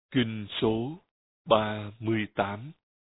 Kinh số 38.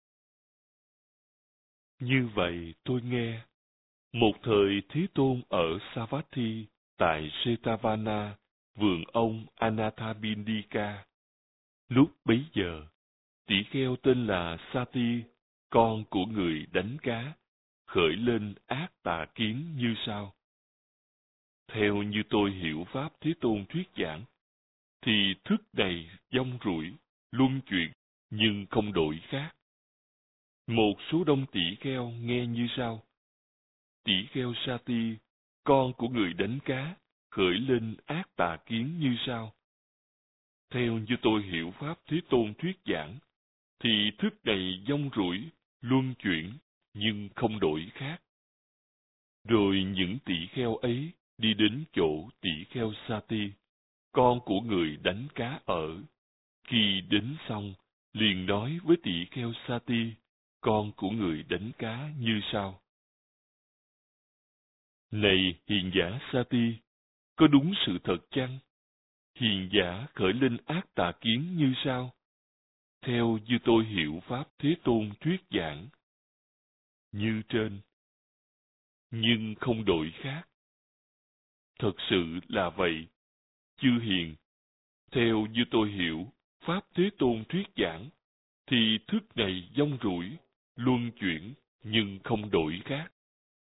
Như vậy tôi nghe, một thời Thế Tôn ở Savatthi tại Jetavana, vườn ông Anathapindika. Lúc bấy giờ, tỷ kheo tên là Sati, con của người đánh cá, khởi lên ác tà kiến như sau. Theo như tôi hiểu Pháp Thế Tôn thuyết giảng, thì thức này vong rủi, luân chuyển, nhưng không đổi khác. Một số đông tỷ kheo nghe như sau. Tỷ kheo Sati, con của người đánh cá, khởi lên ác tà kiến như sau. Theo như tôi hiểu Pháp Thế Tôn thuyết giảng, thì thức này vong rủi, luân chuyển, nhưng không đổi khác. Rồi những tỷ kheo ấy đi đến chỗ tỷ kheo Sati, con của người đánh cá ở. Khi đến xong, liền nói với tỷ kheo Sati, con của người đánh cá như sau. Này hiền giả Sati, có đúng sự thật chăng? Hiền giả khởi lên ác tà kiến như sau. Theo như tôi hiểu Pháp Thế Tôn thuyết giảng, như trên, nhưng không đổi khác. Thật sự là vậy, chư hiền. Theo như tôi hiểu Pháp Thế Tôn thuyết giảng, thì thức này vong rủi, luân chuyển, nhưng không đổi khác.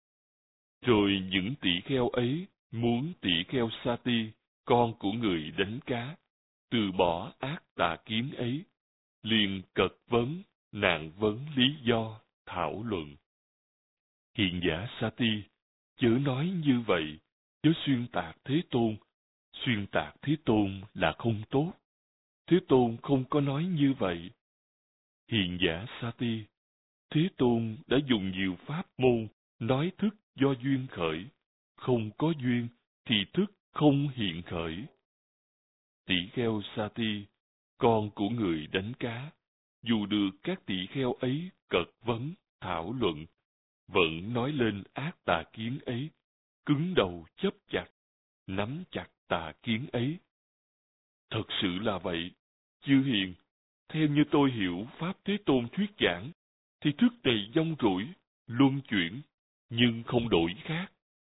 Rồi những tỷ kheo ấy muốn tỷ kheo Sati, con của người đánh cá, từ bỏ ác tà kiến ấy, liền cật vấn, nạn vấn lý do, thảo luận. Hiền giả Sati, chớ nói như vậy, chớ xuyên tạc Thế Tôn. Xuyên tạc Thế Tôn là không tốt. Thế Tôn không có nói như vậy. Hiền giả Sati, Thế Tôn đã dùng nhiều pháp môn nói thức do duyên khởi, không có duyên thì thức không hiện khởi. Tỷ kheo Sati, con của người đánh cá, dù được các tỷ kheo ấy cật vấn, thảo luận, vẫn nói lên ác tà kiến ấy, cứng đầu chấp chặt, nắm chặt tà kiến ấy. Thật sự là vậy, chư hiền, theo như tôi hiểu Pháp Thế Tôn thuyết giảng, thì thức này vong rủi, luân chuyển, nhưng không đổi khác.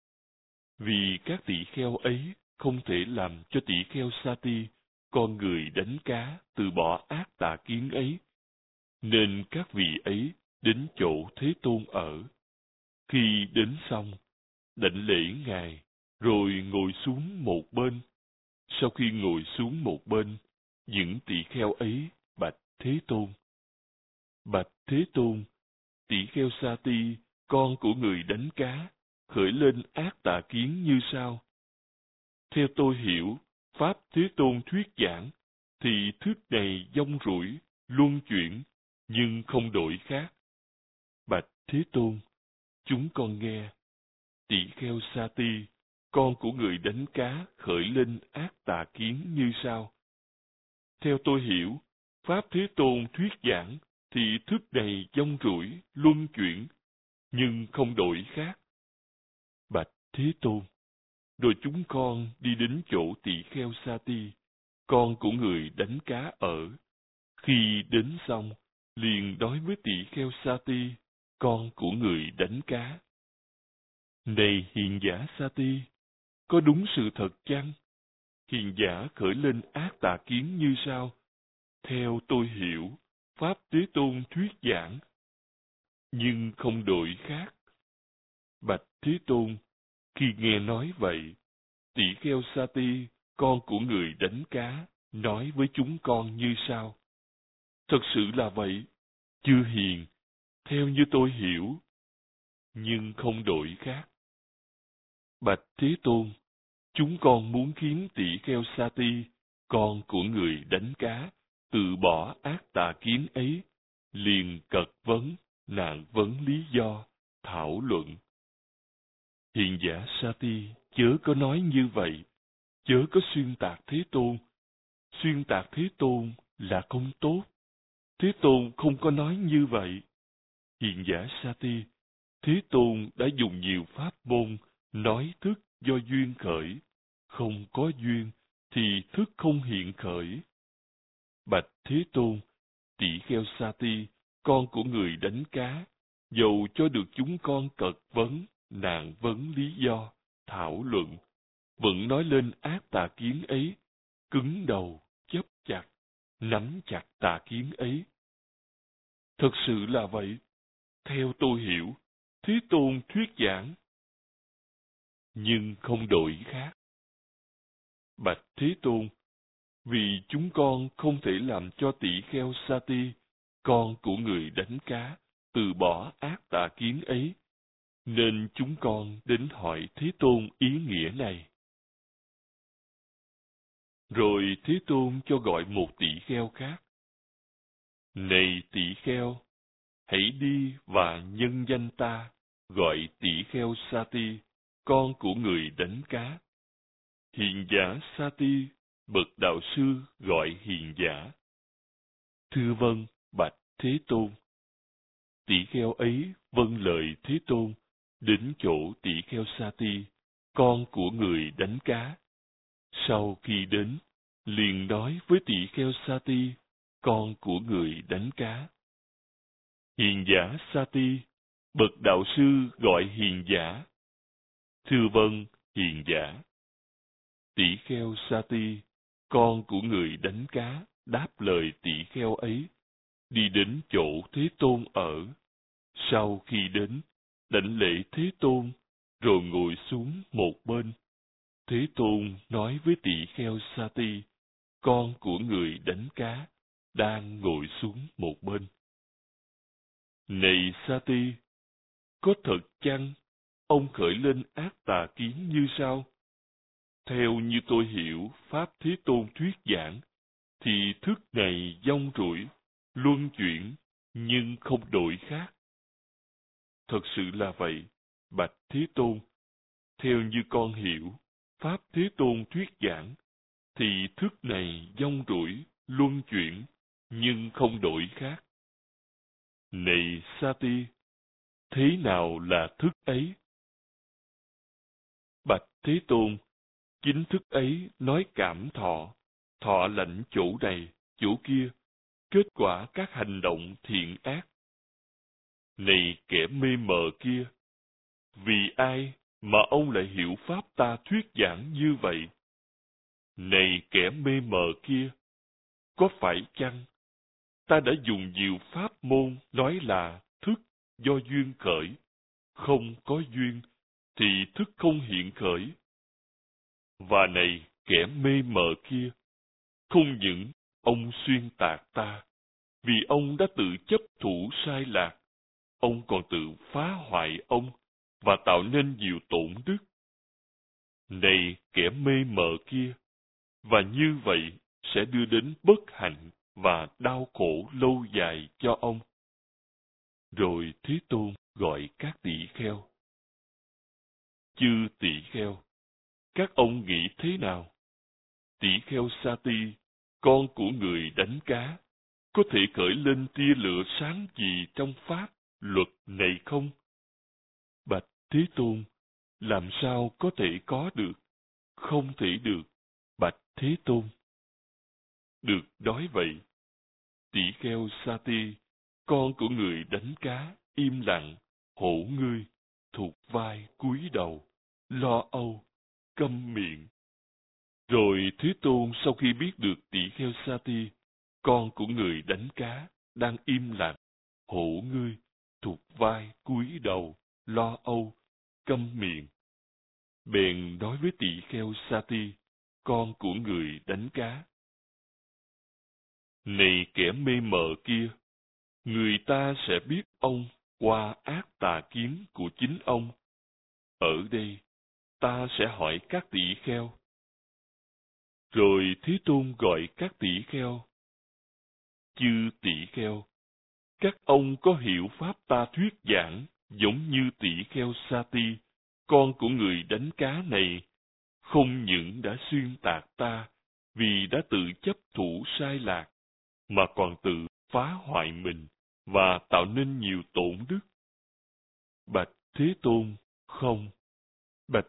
Vì các tỷ kheo ấy không thể làm cho tỷ kheo Sati, con người đánh cá, từ bỏ ác tà kiến ấy, nên các vị ấy đến chỗ Thế Tôn ở. Khi đến xong, đảnh lễ Ngài, rồi ngồi xuống một bên. Sau khi ngồi xuống một bên, những tỷ kheo ấy bạch Thế Tôn. Bạch Thế Tôn, tỷ kheo Sati, con của người đánh cá, khởi lên ác tà kiến như sau. Theo tôi hiểu, Pháp Thế Tôn thuyết giảng, thì thức này vong rủi, luân chuyển, nhưng không đổi khác. Bạch Thế Tôn, chúng con nghe, tỷ kheo Sati, con của người đánh cá khởi lên ác tà kiến như sau. Theo tôi hiểu, Pháp Thế Tôn thuyết giảng, thì thức này vong rủi, luân chuyển, nhưng không đổi khác. Bạch Thế Tôn, rồi chúng con đi đến chỗ tỷ kheo Sati, con của người đánh cá ở. Khi đến xong, liền nói với tỷ kheo Sati, con của người đánh cá. Này hiền giả Sati, có đúng sự thật chăng? Hiền giả khởi lên ác tà kiến như sau. Theo tôi hiểu, Pháp Thế Tôn thuyết giảng, nhưng không đổi khác. Bạch Thế Tôn, khi nghe nói vậy, tỷ kheo Sati, con của người đánh cá, nói với chúng con như sau. Thật sự là vậy, chư hiền, theo như tôi hiểu, nhưng không đổi khác. Bạch Thế Tôn, chúng con muốn khiến tỷ kheo Sati, con của người đánh cá, từ bỏ ác tà kiến ấy, liền cật vấn, nạn vấn lý do, thảo luận. Hiền giả Sati, chớ có nói như vậy, chớ có xuyên tạc Thế Tôn. Xuyên tạc Thế Tôn là không tốt. Thế Tôn không có nói như vậy. Hiền giả Sati, Thế Tôn đã dùng nhiều pháp môn nói thức do duyên khởi, không có duyên thì thức không hiện khởi. Bạch Thế Tôn, tỷ kheo Sati, con của người đánh cá, dầu cho được chúng con cật vấn, nạn vấn lý do, thảo luận, vẫn nói lên ác tà kiến ấy, cứng đầu, chấp chặt, nắm chặt tà kiến ấy. Thật sự là vậy. Theo tôi hiểu, Thế Tôn thuyết giảng, nhưng không đổi khác. Bạch Thế Tôn, vì chúng con không thể làm cho tỷ kheo Sati, con của người đánh cá, từ bỏ ác tà kiến ấy, nên chúng con đến hỏi Thế Tôn ý nghĩa này. Rồi Thế Tôn cho gọi một tỷ kheo khác. Này tỷ kheo, hãy đi và nhân danh ta, gọi tỷ kheo Sati, con của người đánh cá. Hiền giả Sati, bậc đạo sư gọi hiền giả. Thưa vâng, bạch Thế Tôn. Tỷ kheo ấy vâng lời Thế Tôn, đến chỗ tỷ kheo Sati, con của người đánh cá. Sau khi đến, liền nói với tỷ kheo Sati, con của người đánh cá. Hiền giả Sati, bậc đạo sư gọi hiền giả. Thưa vâng, hiền giả. Tỷ kheo Sati, con của người đánh cá, đáp lời tỷ kheo ấy, đi đến chỗ Thế Tôn ở. Sau khi đến, đảnh lễ Thế Tôn, rồi ngồi xuống một bên. Thế Tôn nói với tỷ kheo Sati, con của người đánh cá, đang ngồi xuống một bên. Này Sati, có thật chăng ông khởi lên ác tà kiến như sau? Theo như tôi hiểu Pháp Thế Tôn thuyết giảng, thì thức này vong rủi, luân chuyển, nhưng không đổi khác. Thật sự là vậy, bạch Thế Tôn. Theo như con hiểu, Pháp Thế Tôn thuyết giảng, thì thức này vong rủi, luân chuyển, nhưng không đổi khác. Này Sati, thế nào là thức ấy? Bạch Thế Tôn, chính thức ấy nói cảm thọ, thọ lãnh chỗ này, chỗ kia, kết quả các hành động thiện ác. Này kẻ mê mờ kia, vì ai mà ông lại hiểu pháp ta thuyết giảng như vậy? Này kẻ mê mờ kia, có phải chăng ta đã dùng nhiều pháp môn nói là thức do duyên khởi, không có duyên thì thức không hiện khởi? Và này kẻ mê mờ kia, không những ông xuyên tạc ta, vì ông đã tự chấp thủ sai lạc, ông còn tự phá hoại ông và tạo nên nhiều tổn đức. Này kẻ mê mờ kia, và như vậy sẽ đưa đến bất hạnh và đau khổ lâu dài cho ông. Rồi Thế Tôn gọi các tỷ kheo. Chư tỷ kheo, các ông nghĩ thế nào? Tỷ kheo Sati, con của người đánh cá, có thể khởi lên tia lửa sáng gì trong pháp, luật này không? Bạch Thế Tôn, làm sao có thể có được? Không thể được, bạch Thế Tôn. Được nói vậy, tỷ kheo Sati, con của người đánh cá, im lặng, hổ ngươi, thụt vai cúi đầu, lo âu, câm miệng. Rồi Thế Tôn sau khi biết được tỷ kheo Sati, con của người đánh cá, đang im lặng, hổ ngươi, thụt vai cúi đầu, lo âu, câm miệng, bèn nói với tỷ kheo Sati, con của người đánh cá. Này kẻ mê mờ kia, người ta sẽ biết ông qua ác tà kiến của chính ông. Ở đây, ta sẽ hỏi các tỷ kheo. Rồi Thế Tôn gọi các tỷ kheo. Chư tỷ kheo, các ông có hiểu pháp ta thuyết giảng giống như tỷ kheo Sati, con của người đánh cá này, không những đã xuyên tạc ta vì đã tự chấp thủ sai lạc, mà còn tự phá hoại mình và tạo nên nhiều tổn đức. Bạch Thế Tôn, không. Bạch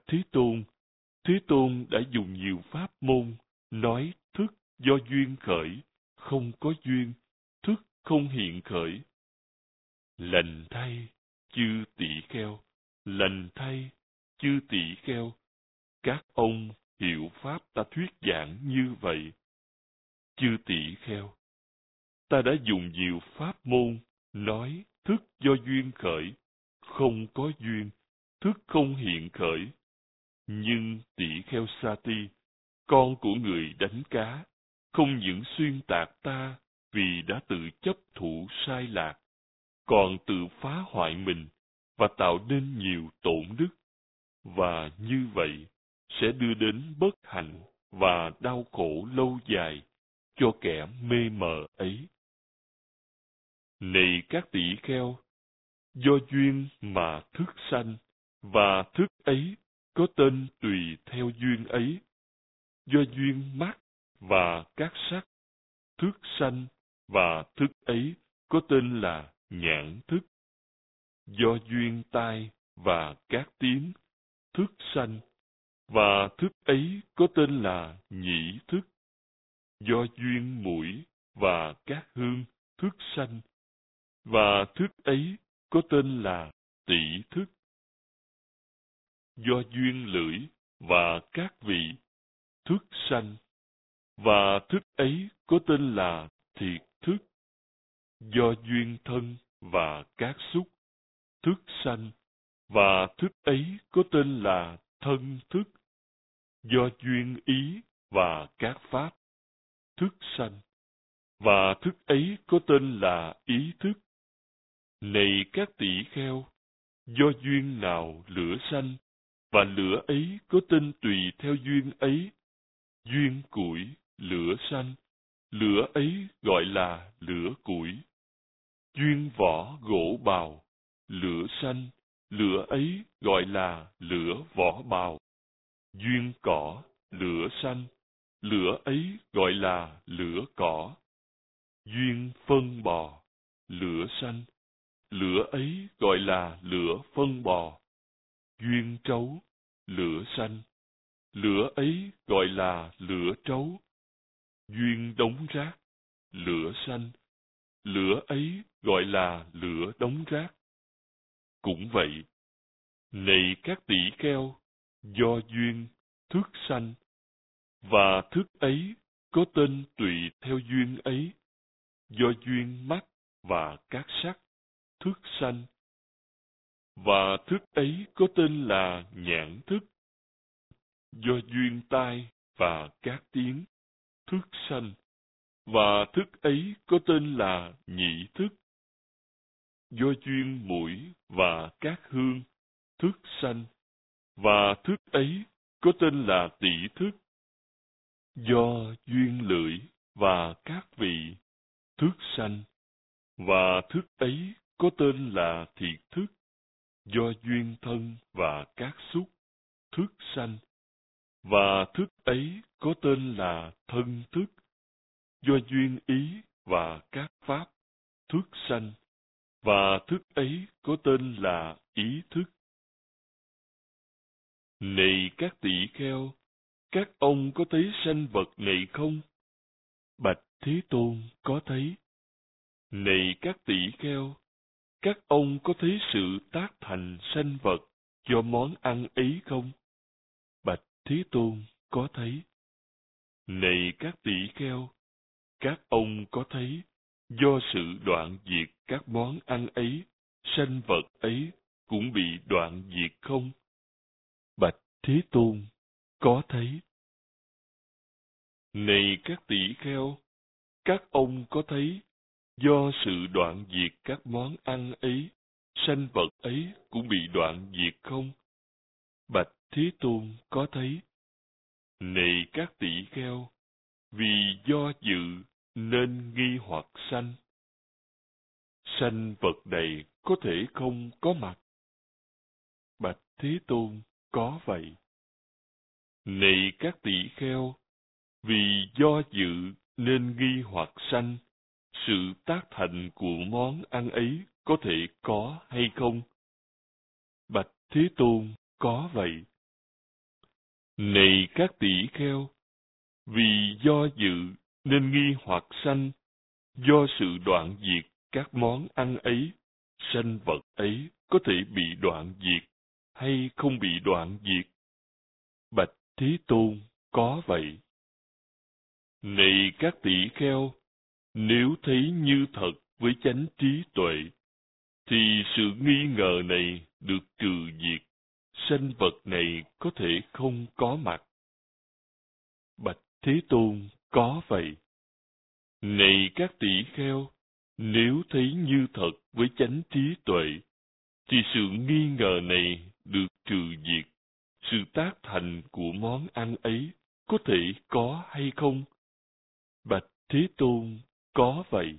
Thế Tôn đã dùng nhiều pháp môn nói thức do duyên khởi, không có duyên, thức không hiện khởi. Lành thay, chư tỷ kheo, lành thay, chư tỷ kheo, các ông hiểu pháp ta thuyết giảng như vậy. Chư tỷ kheo, ta đã dùng nhiều pháp môn, nói thức do duyên khởi, không có duyên, thức không hiện khởi. Nhưng tỷ kheo Sati, con của người đánh cá, không những xuyên tạc ta vì đã tự chấp thủ sai lạc, còn tự phá hoại mình và tạo nên nhiều tổn đức, và như vậy sẽ đưa đến bất hạnh và đau khổ lâu dài cho kẻ mê mờ ấy. Này các tỷ kheo, do duyên mà thức sanh, và thức ấy có tên tùy theo duyên ấy. Do duyên mắt và các sắc, thức sanh, và thức ấy có tên là nhãn thức. Do duyên tai và các tiếng, thức sanh, và thức ấy có tên là nhĩ thức. Do duyên mũi và các hương, thức sanh, và thức ấy có tên là tỷ thức. Do duyên lưỡi và các vị, thức sanh, và thức ấy có tên là thiệt thức. Do duyên thân và các xúc, thức sanh, và thức ấy có tên là thân thức. Do duyên ý và các pháp, thức sanh, và thức ấy có tên là ý thức. Này các tỷ kheo, do duyên nào lửa sanh, và lửa ấy có tên tùy theo duyên ấy. Duyên củi, lửa sanh, lửa ấy gọi là lửa củi. Duyên vỏ gỗ bào, lửa sanh, lửa ấy gọi là lửa vỏ bào. Duyên cỏ, lửa sanh, lửa ấy gọi là lửa cỏ. Duyên phân bò, lửa sanh, lửa ấy gọi là lửa phân bò. Duyên trấu, lửa sanh, lửa ấy gọi là lửa trấu. Duyên đống rác, lửa sanh, lửa ấy gọi là lửa đống rác. Cũng vậy, này các tỷ kheo, do duyên, thức sanh, và thức ấy có tên tùy theo duyên ấy. Do duyên mắt và các sắc, thức sanh, và thức ấy có tên là nhãn thức. Do duyên tai và các tiếng, thức sanh, và thức ấy có tên là nhĩ thức. Do duyên mũi và các hương, thức sanh, và thức ấy có tên là tỷ thức. Do duyên lưỡi và các vị, thức sanh, và thức ấy có tên là thiệt thức. Do duyên thân và các xúc, thức sanh, và thức ấy có tên là thân thức. Do duyên ý và các pháp, thức sanh, và thức ấy có tên là ý thức. Này các tỷ kheo, các ông có thấy sanh vật này không? Bạch Thế Tôn, có thấy. Này các tỷ kheo, các ông có thấy sự tác thành sanh vật do món ăn ấy không? Bạch Thế Tôn, có thấy. Này các tỷ kheo, các ông có thấy do sự đoạn diệt các món ăn ấy, sanh vật ấy cũng bị đoạn diệt không? Bạch Thế Tôn, có thấy. Này các tỷ kheo, các ông có thấy do sự đoạn diệt các món ăn ấy, sanh vật ấy cũng bị đoạn diệt không? Bạch Thế Tôn, có thấy. Này các tỷ kheo, vì do dự nên nghi hoặc sanh. Sanh vật này có thể không có mặt. Bạch Thế Tôn, có vậy. Này các tỷ kheo, vì do dự nên nghi hoặc sanh, sự tác thành của món ăn ấy có thể có hay không? Bạch Thế Tôn, có vậy. Này các tỷ kheo, vì do dự nên nghi hoặc sanh do sự đoạn diệt các món ăn ấy. Sanh vật ấy có thể bị đoạn diệt hay không bị đoạn diệt? Bạch Thế Tôn, có vậy. Này các tỷ kheo, nếu thấy như thật với chánh trí tuệ, thì sự nghi ngờ này được trừ diệt, sanh vật này có thể không có mặt. Bạch Thế Tôn, có vậy. Này các tỷ kheo, nếu thấy như thật với chánh trí tuệ, thì sự nghi ngờ này được trừ diệt, sự tác thành của món ăn ấy có thể có hay không? Bạch Thế Tôn, có vậy.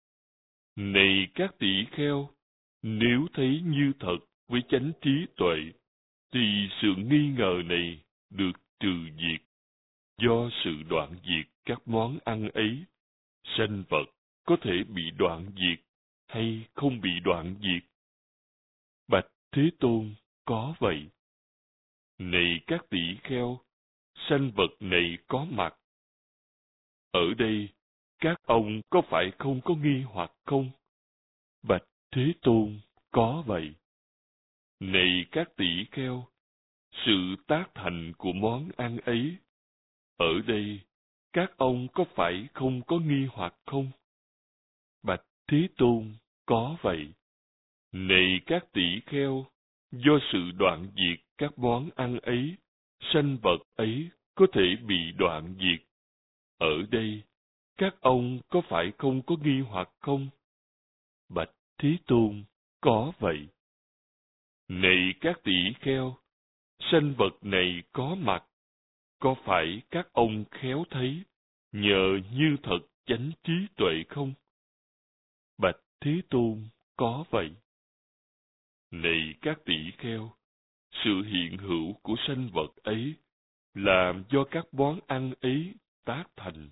Này các tỷ kheo, nếu thấy như thật với chánh trí tuệ, thì sự nghi ngờ này được trừ diệt, do sự đoạn diệt các món ăn ấy. Sanh vật có thể bị đoạn diệt hay không bị đoạn diệt? Bạch Thế Tôn, có vậy. Này các tỷ kheo, sanh vật này có mặt. Ở đây, các ông có phải không có nghi hoặc không? Bạch Thế Tôn, có vậy. Này các tỷ kheo, sự tác thành của món ăn ấy, ở đây, các ông có phải không có nghi hoặc không? Bạch Thế Tôn, có vậy. Này các tỷ kheo, do sự đoạn diệt các món ăn ấy, sanh vật ấy có thể bị đoạn diệt. Ở đây, các ông có phải không có nghi hoặc không? Bạch Thế Tôn, có vậy. Này các tỷ kheo, sanh vật này có mặt, có phải các ông khéo thấy, nhờ như thật chánh trí tuệ không? Bạch Thế Tôn, có vậy. Này các tỷ kheo, sự hiện hữu của sanh vật ấy là do các món ăn ấy tác thành.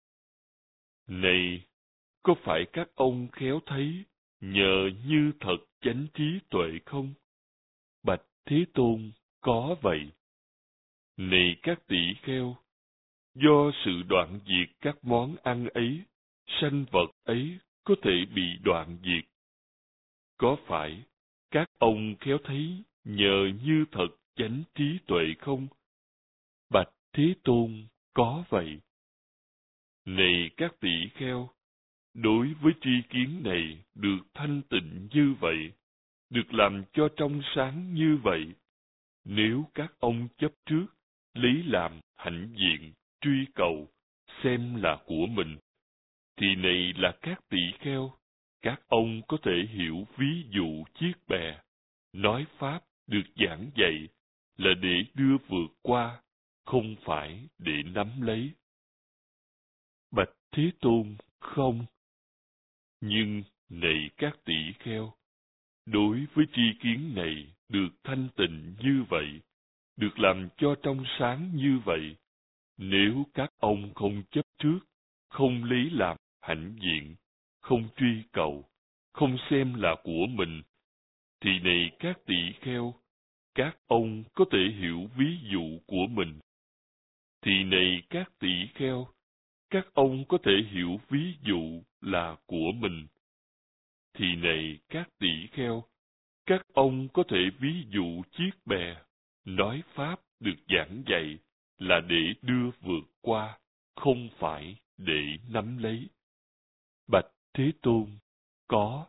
Này, có phải các ông khéo thấy, nhờ như thật chánh trí tuệ không? Bạch Thế Tôn, có vậy. Này các tỷ kheo, do sự đoạn diệt các món ăn ấy, sanh vật ấy có thể bị đoạn diệt. Có phải các ông khéo thấy, nhờ như thật chánh trí tuệ không? Bạch Thế Tôn, có vậy. Này các tỷ kheo, đối với tri kiến này được thanh tịnh như vậy, được làm cho trong sáng như vậy, nếu các ông chấp trước, lý làm hãnh diện, truy cầu, xem là của mình, thì này là các tỷ kheo, các ông có thể hiểu ví dụ chiếc bè, nói pháp được giảng dạy là để đưa vượt qua, không phải để nắm lấy. Bạch Thế Tôn, không. Nhưng, này các tỷ kheo, đối với tri kiến này được thanh tịnh như vậy, được làm cho trong sáng như vậy, nếu các ông không chấp trước, không lý làm hãnh diện, không truy cầu, không xem là của mình, thì này các tỷ kheo, các ông có thể hiểu ví dụ của mình. Thì này các tỷ kheo, các ông có thể hiểu ví dụ là của mình. Thì này các tỷ kheo, các ông có thể ví dụ chiếc bè, nói pháp được giảng dạy là để đưa vượt qua, không phải để nắm lấy. Bạch Thế Tôn, có.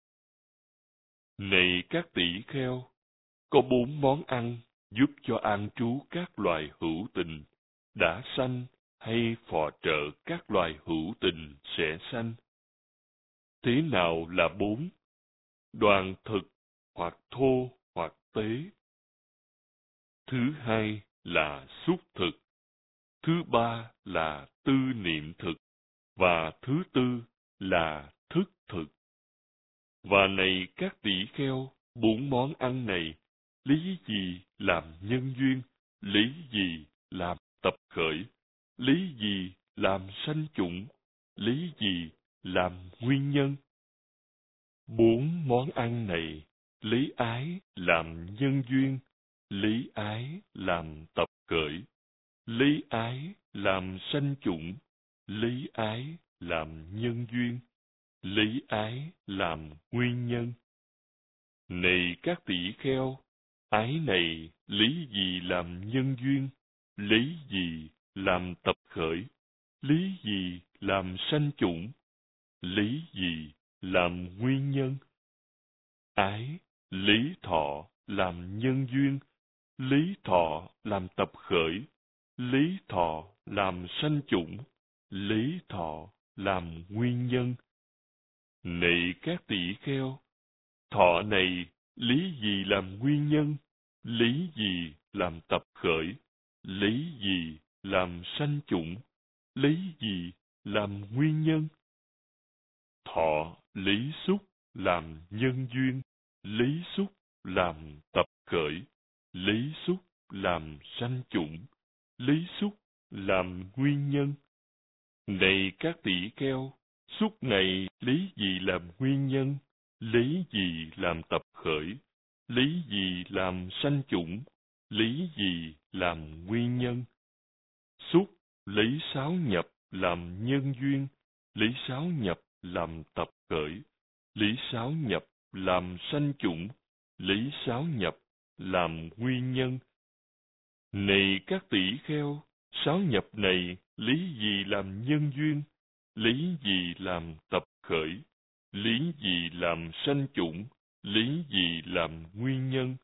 Này các tỷ kheo, có 4 món ăn giúp cho an trú các loài hữu tình, đã sanh hay phò trợ các loài hữu tình sẽ sanh. Thế nào là 4? Đoàn thực, hoặc thô, hoặc tế. Thứ hai là xúc thực. Thứ ba là tư niệm thực. Và thứ tư là thức thực. Và này các tỷ kheo, 4 món ăn này, lý gì làm nhân duyên, lý gì làm tập khởi, lý gì làm sanh chủng, lý gì làm nguyên nhân? 4 món ăn này, lý ái làm nhân duyên, lý ái làm tập khởi, lý ái làm sanh chủng, lấy ái làm nhân duyên, lấy ái làm nguyên nhân. Này các tỷ kheo, ái này lấy gì làm nhân duyên, lấy gì làm tập khởi, lấy gì làm sanh chủng, lấy gì làm nguyên nhân. Ái lấy thọ làm nhân duyên, lấy thọ làm tập khởi, lấy thọ làm sanh chủng, lấy thọ làm nguyên nhân. Này các tỷ kheo, thọ này lấy gì làm nguyên nhân, lấy gì làm tập khởi, lấy gì làm sanh chủng, lấy gì làm nguyên nhân. Thọ lấy xúc làm nhân duyên, lấy xúc làm tập khởi, lấy xúc làm sanh chủng, lấy xúc làm nguyên nhân. Này các tỷ kheo, xúc này lấy gì làm nguyên nhân, lấy gì làm tập khởi, lấy gì làm sanh chủng, lấy gì làm nguyên nhân. Xúc lấy sáu nhập làm nhân duyên, lấy sáu nhập làm tập khởi, lấy sáu nhập làm sanh chủng, lấy sáu nhập làm nguyên nhân. Này các tỷ kheo, sáu nhập này lấy gì làm nhân duyên, lấy gì làm tập khởi, lấy gì làm sanh chủng, lấy gì làm nguyên nhân.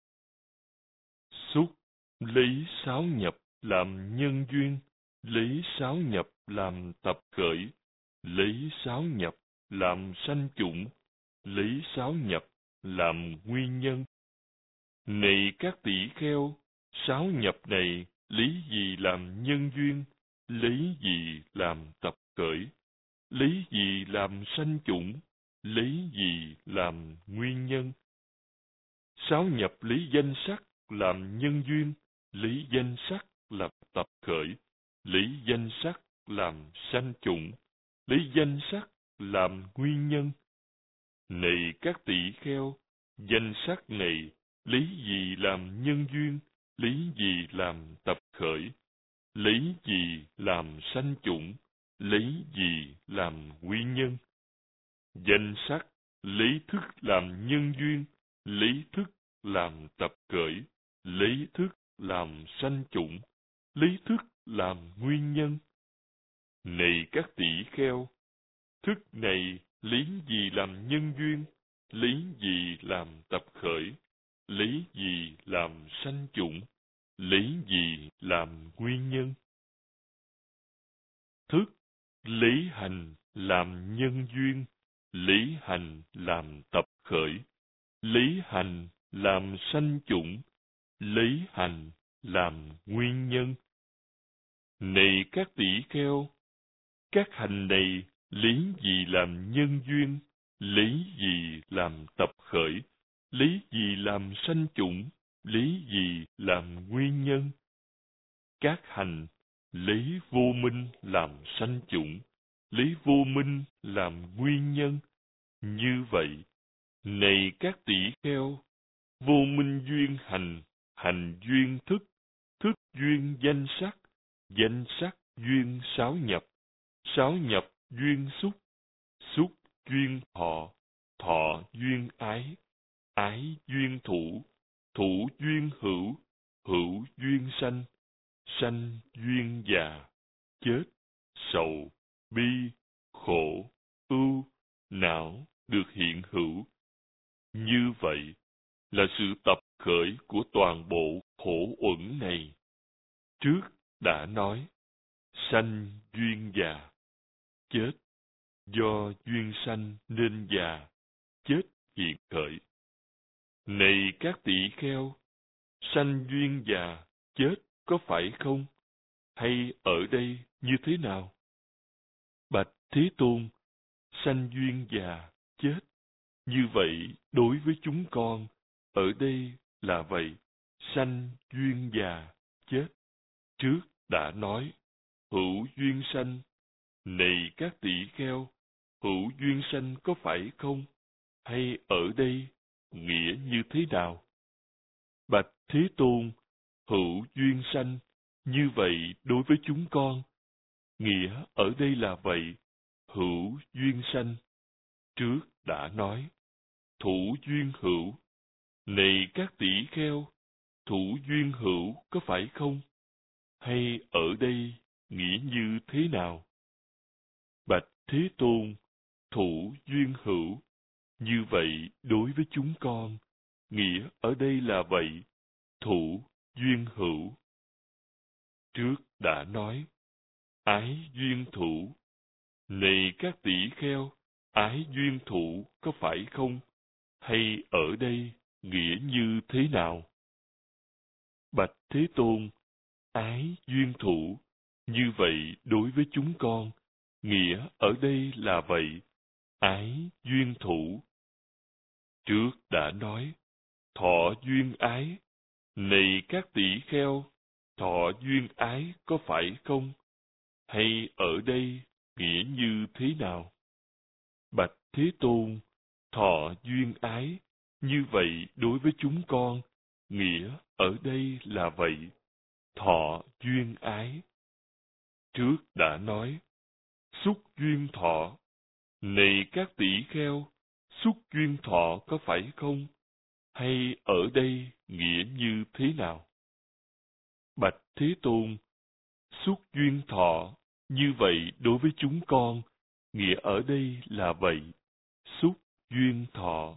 Xúc lấy sáu nhập làm nhân duyên, lấy sáu nhập làm tập khởi, lấy sáu nhập làm sanh chủng, lấy sáu nhập làm nguyên nhân. Này các tỷ kheo, sáu nhập này lấy gì làm nhân duyên, lấy gì làm tập khởi, lấy gì làm sanh chủng, lấy gì làm nguyên nhân. Sáu nhập lấy danh sắc làm nhân duyên, lấy danh sắc làm tập khởi, lấy danh sắc làm sanh chủng, lấy danh sắc làm nguyên nhân. Này các tỷ kheo, danh sắc này lấy gì làm nhân duyên, lấy gì làm tập khởi, lấy gì làm sanh chủng, lấy gì làm nguyên nhân. Danh sắc lấy thức làm nhân duyên, lấy thức làm tập khởi, lấy thức làm sanh chủng, lấy thức làm nguyên nhân. Này các tỷ kheo, thức này lấy gì làm nhân duyên, lấy gì làm tập khởi, lấy gì làm sanh chủng, lấy gì làm nguyên nhân. Thức lấy hành làm nhân duyên, lấy hành làm tập khởi, lấy hành làm sanh chủng, lấy hành làm nguyên nhân. Này các tỷ kheo, các hành này lấy gì làm nhân duyên, lấy gì làm tập khởi, lấy gì làm sanh chủng, lấy gì làm nguyên nhân. Các hành lấy vô minh làm sanh chủng, lấy vô minh làm nguyên nhân. Như vậy, này các tỷ kheo, vô minh duyên hành, hành duyên thức, thức duyên danh sắc duyên sáu nhập, sáu nhập duyên xúc, xúc duyên thọ, thọ duyên ái, ái duyên thủ, thủ duyên hữu, hữu duyên sanh, sanh duyên già, chết, sầu, bi, khổ, ưu, não được hiện hữu. Như vậy là sự tập khởi của toàn bộ khổ uẩn này. Trước đã nói, sanh duyên già, chết, do duyên sanh nên già, chết hiện khởi. Này các tỷ kheo, sanh duyên già, chết có phải không? Hay ở đây như thế nào? Bạch Thế Tôn, sanh duyên già, chết. Như vậy, đối với chúng con, ở đây là vậy, sanh duyên già, chết. Trước đã nói, hữu duyên sanh. Này các tỷ kheo, hữu duyên sanh có phải không? Hay ở đây, nghĩa như thế nào? Bạch Thế Tôn, hữu duyên sanh, như vậy đối với chúng con, nghĩa ở đây là vậy, hữu duyên sanh. Trước đã nói, thủ duyên hữu. Này các tỷ kheo, thủ duyên hữu có phải không? Hay ở đây nghĩa như thế nào? Bạch Thế Tôn, thủ duyên hữu, như vậy đối với chúng con, nghĩa ở đây là vậy, thủ duyên hữu. Trước đã nói, ái duyên thủ. Này các tỷ kheo, ái duyên thủ có phải không? Hay ở đây nghĩa như thế nào? Bạch Thế Tôn, ái duyên thủ, như vậy đối với chúng con, nghĩa ở đây là vậy, ái duyên thủ. Trước đã nói, thọ duyên ái. Này các tỷ kheo, thọ duyên ái có phải không? Hay ở đây nghĩa như thế nào? Bạch Thế Tôn, thọ duyên ái, như vậy đối với chúng con, nghĩa ở đây là vậy, thọ duyên ái. Trước đã nói, xúc duyên thọ. Này các tỷ kheo, xúc duyên thọ có phải không? Hay ở đây nghĩa như thế nào? Bạch Thế Tôn, xúc duyên thọ, như vậy đối với chúng con, nghĩa ở đây là vậy, xúc duyên thọ.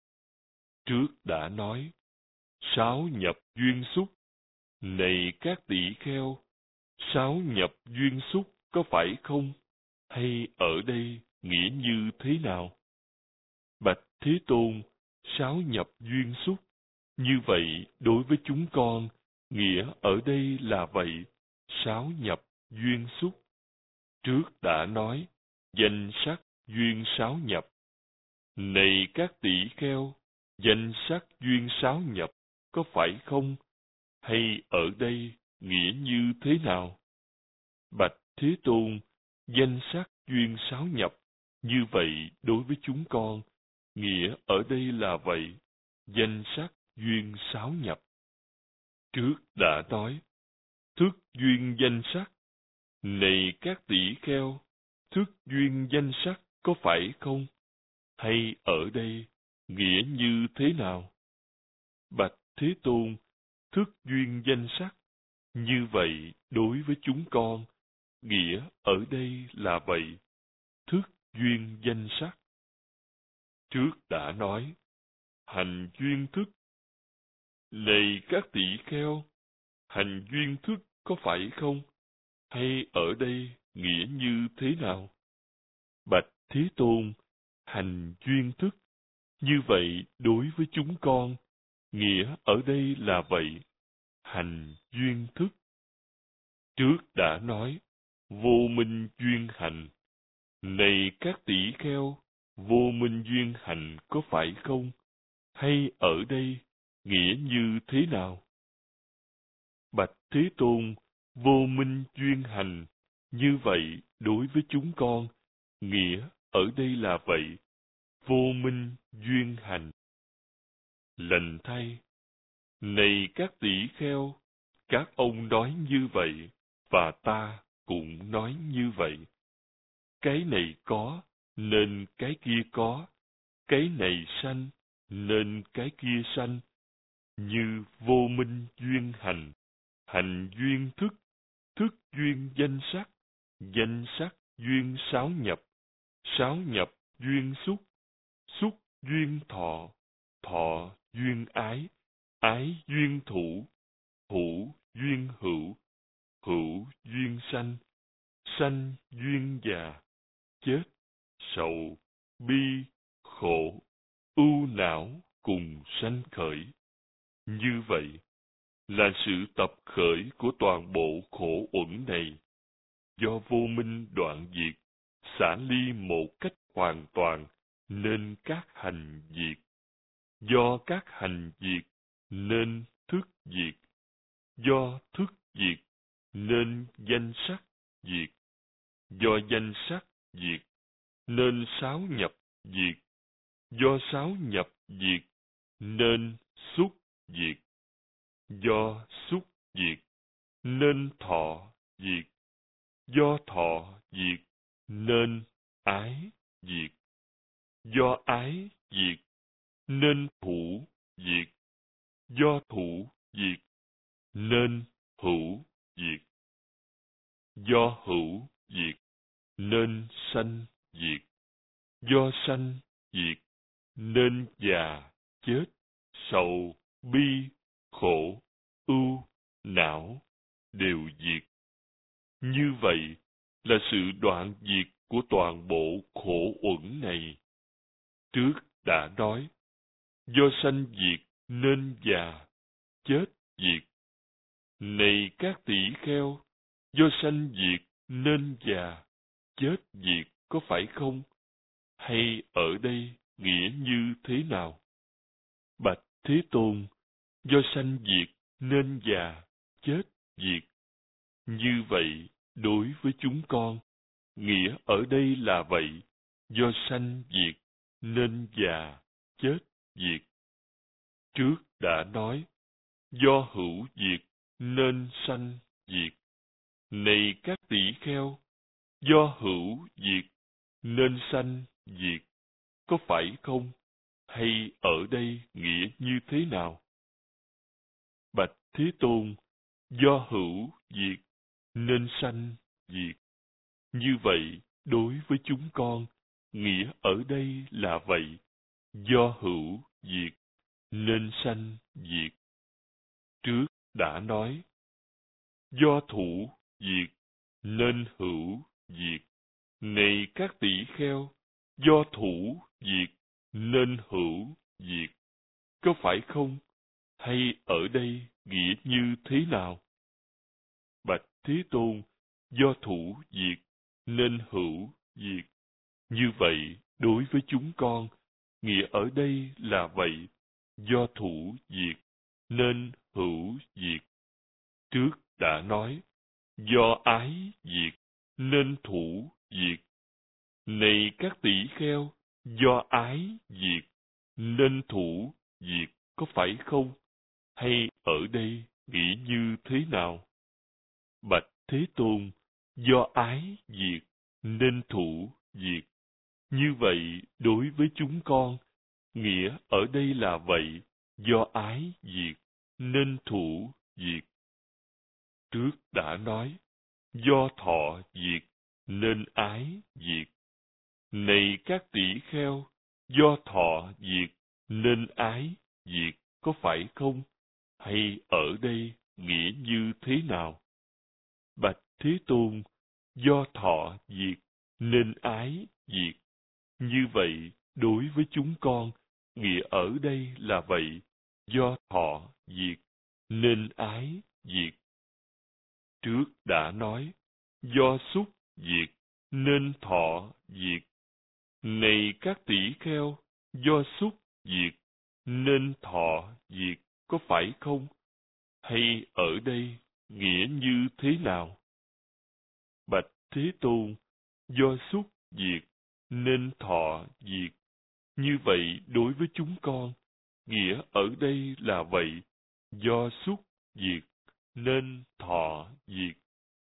Trước đã nói, sáu nhập duyên xúc. Này các tỷ kheo, sáu nhập duyên xúc có phải không? Hay ở đây nghĩa như thế nào? Bạch Thế Tôn, sáu nhập duyên xúc, như vậy đối với chúng con, nghĩa ở đây là vậy, sáu nhập duyên xúc. Trước đã nói, danh sắc duyên sáu nhập. Này các tỷ kheo, danh sắc duyên sáu nhập, có phải không? Hay ở đây nghĩa như thế nào? Bạch Thế Tôn, danh sắc duyên sáu nhập, như vậy đối với chúng con, nghĩa ở đây là vậy, danh sắc duyên sáu nhập. Trước đã nói, thức duyên danh sắc. Này các tỷ kheo, thức duyên danh sắc có phải không? Hay ở đây nghĩa như thế nào? Bạch Thế Tôn, thức duyên danh sắc, như vậy đối với chúng con, nghĩa ở đây là vậy, thức duyên danh sắc. Trước đã nói, hành duyên thức. Này các tỷ kheo, hành duyên thức có phải không? Hay ở đây nghĩa như thế nào? Bạch Thế Tôn, hành duyên thức, như vậy đối với chúng con, nghĩa ở đây là vậy, hành duyên thức. Trước đã nói, vô minh duyên hành. Này các tỷ kheo, vô minh duyên hành có phải không? Hay ở đây nghĩa như thế nào? Bạch Thế Tôn, vô minh duyên hành, như vậy đối với chúng con, nghĩa ở đây là vậy, vô minh duyên hành. Lành thay, này các tỷ kheo, các ông nói như vậy, và ta cũng nói như vậy. Cái này có, nên cái kia có. Cái này sanh, nên cái kia sanh. Như vô minh duyên hành, hành duyên thức, thức duyên danh sắc duyên sáu nhập duyên xúc duyên thọ, thọ duyên ái, ái duyên thủ, thủ duyên hữu, hữu duyên sanh, sanh duyên già, chết, sầu, bi, khổ, ưu não cùng sanh khởi. Như vậy là sự tập khởi của toàn bộ khổ uẩn này, do vô minh đoạn diệt, xả ly một cách hoàn toàn, nên các hành diệt. Do các hành diệt, nên thức diệt. Do thức diệt, nên danh sắc diệt. Do danh sắc diệt, nên sáu nhập diệt. Do sáu nhập diệt, nên xúc diệt. Do xúc diệt, nên thọ diệt. Do thọ diệt nên ái diệt. Do ái diệt nên thủ diệt. Do thủ diệt nên hữu diệt. Do hữu diệt nên sanh diệt. Do sanh diệt nên già, chết, sầu, bi, khổ, ưu, não đều diệt. Như vậy là sự đoạn diệt của toàn bộ khổ uẩn này. Trước đã nói, do sanh diệt nên già, chết diệt. Này các tỷ kheo, do sanh diệt nên già, chết diệt có phải không? Hay ở đây nghĩa như thế nào? Bạch Thế Tôn, do sanh diệt nên già, chết diệt. Như vậy, đối với chúng con, nghĩa ở đây là vậy, do sanh diệt nên già, chết diệt. Trước đã nói, do hữu diệt nên sanh diệt. Này các tỷ kheo, do hữu diệt nên sanh diệt, có phải không? Hay ở đây nghĩa như thế nào? Bạch Thế Tôn, do hữu diệt nên sanh diệt. Như vậy, đối với chúng con, nghĩa ở đây là vậy, do hữu diệt nên sanh diệt. Trước đã nói, do thủ diệt nên hữu diệt. Này các tỷ kheo, do thủ diệt nên hữu diệt, có phải không? Hay ở đây nghĩa như thế nào? Bạch Thế Tôn, do thủ diệt nên hữu diệt. Như vậy, đối với chúng con, nghĩa ở đây là vậy, do thủ diệt nên hữu diệt. Trước đã nói, do ái diệt nên thủ diệt. Này các tỷ kheo, do ái diệt nên thủ diệt, có phải không? Hay ở đây nghĩ như thế nào? Bạch Thế Tôn, do ái diệt nên thủ diệt. Như vậy, đối với chúng con, nghĩa ở đây là vậy, do ái diệt nên thủ diệt. Trước đã nói, do thọ diệt nên ái diệt. Này các tỷ kheo, do thọ diệt nên ái diệt, có phải không? Hay ở đây nghĩa như thế nào? Bạch Thế Tôn, do thọ diệt nên ái diệt. Như vậy, đối với chúng con, nghĩa ở đây là vậy, do thọ diệt nên ái diệt. Trước đã nói, do xúc diệt nên thọ diệt. Này các tỷ kheo, do xúc diệt nên thọ diệt, có phải không? Hay ở đây nghĩa như thế nào? Bạch Thế Tôn, do xúc diệt nên thọ diệt. Như vậy đối với chúng con, nghĩa ở đây là vậy, do xúc diệt nên thọ diệt.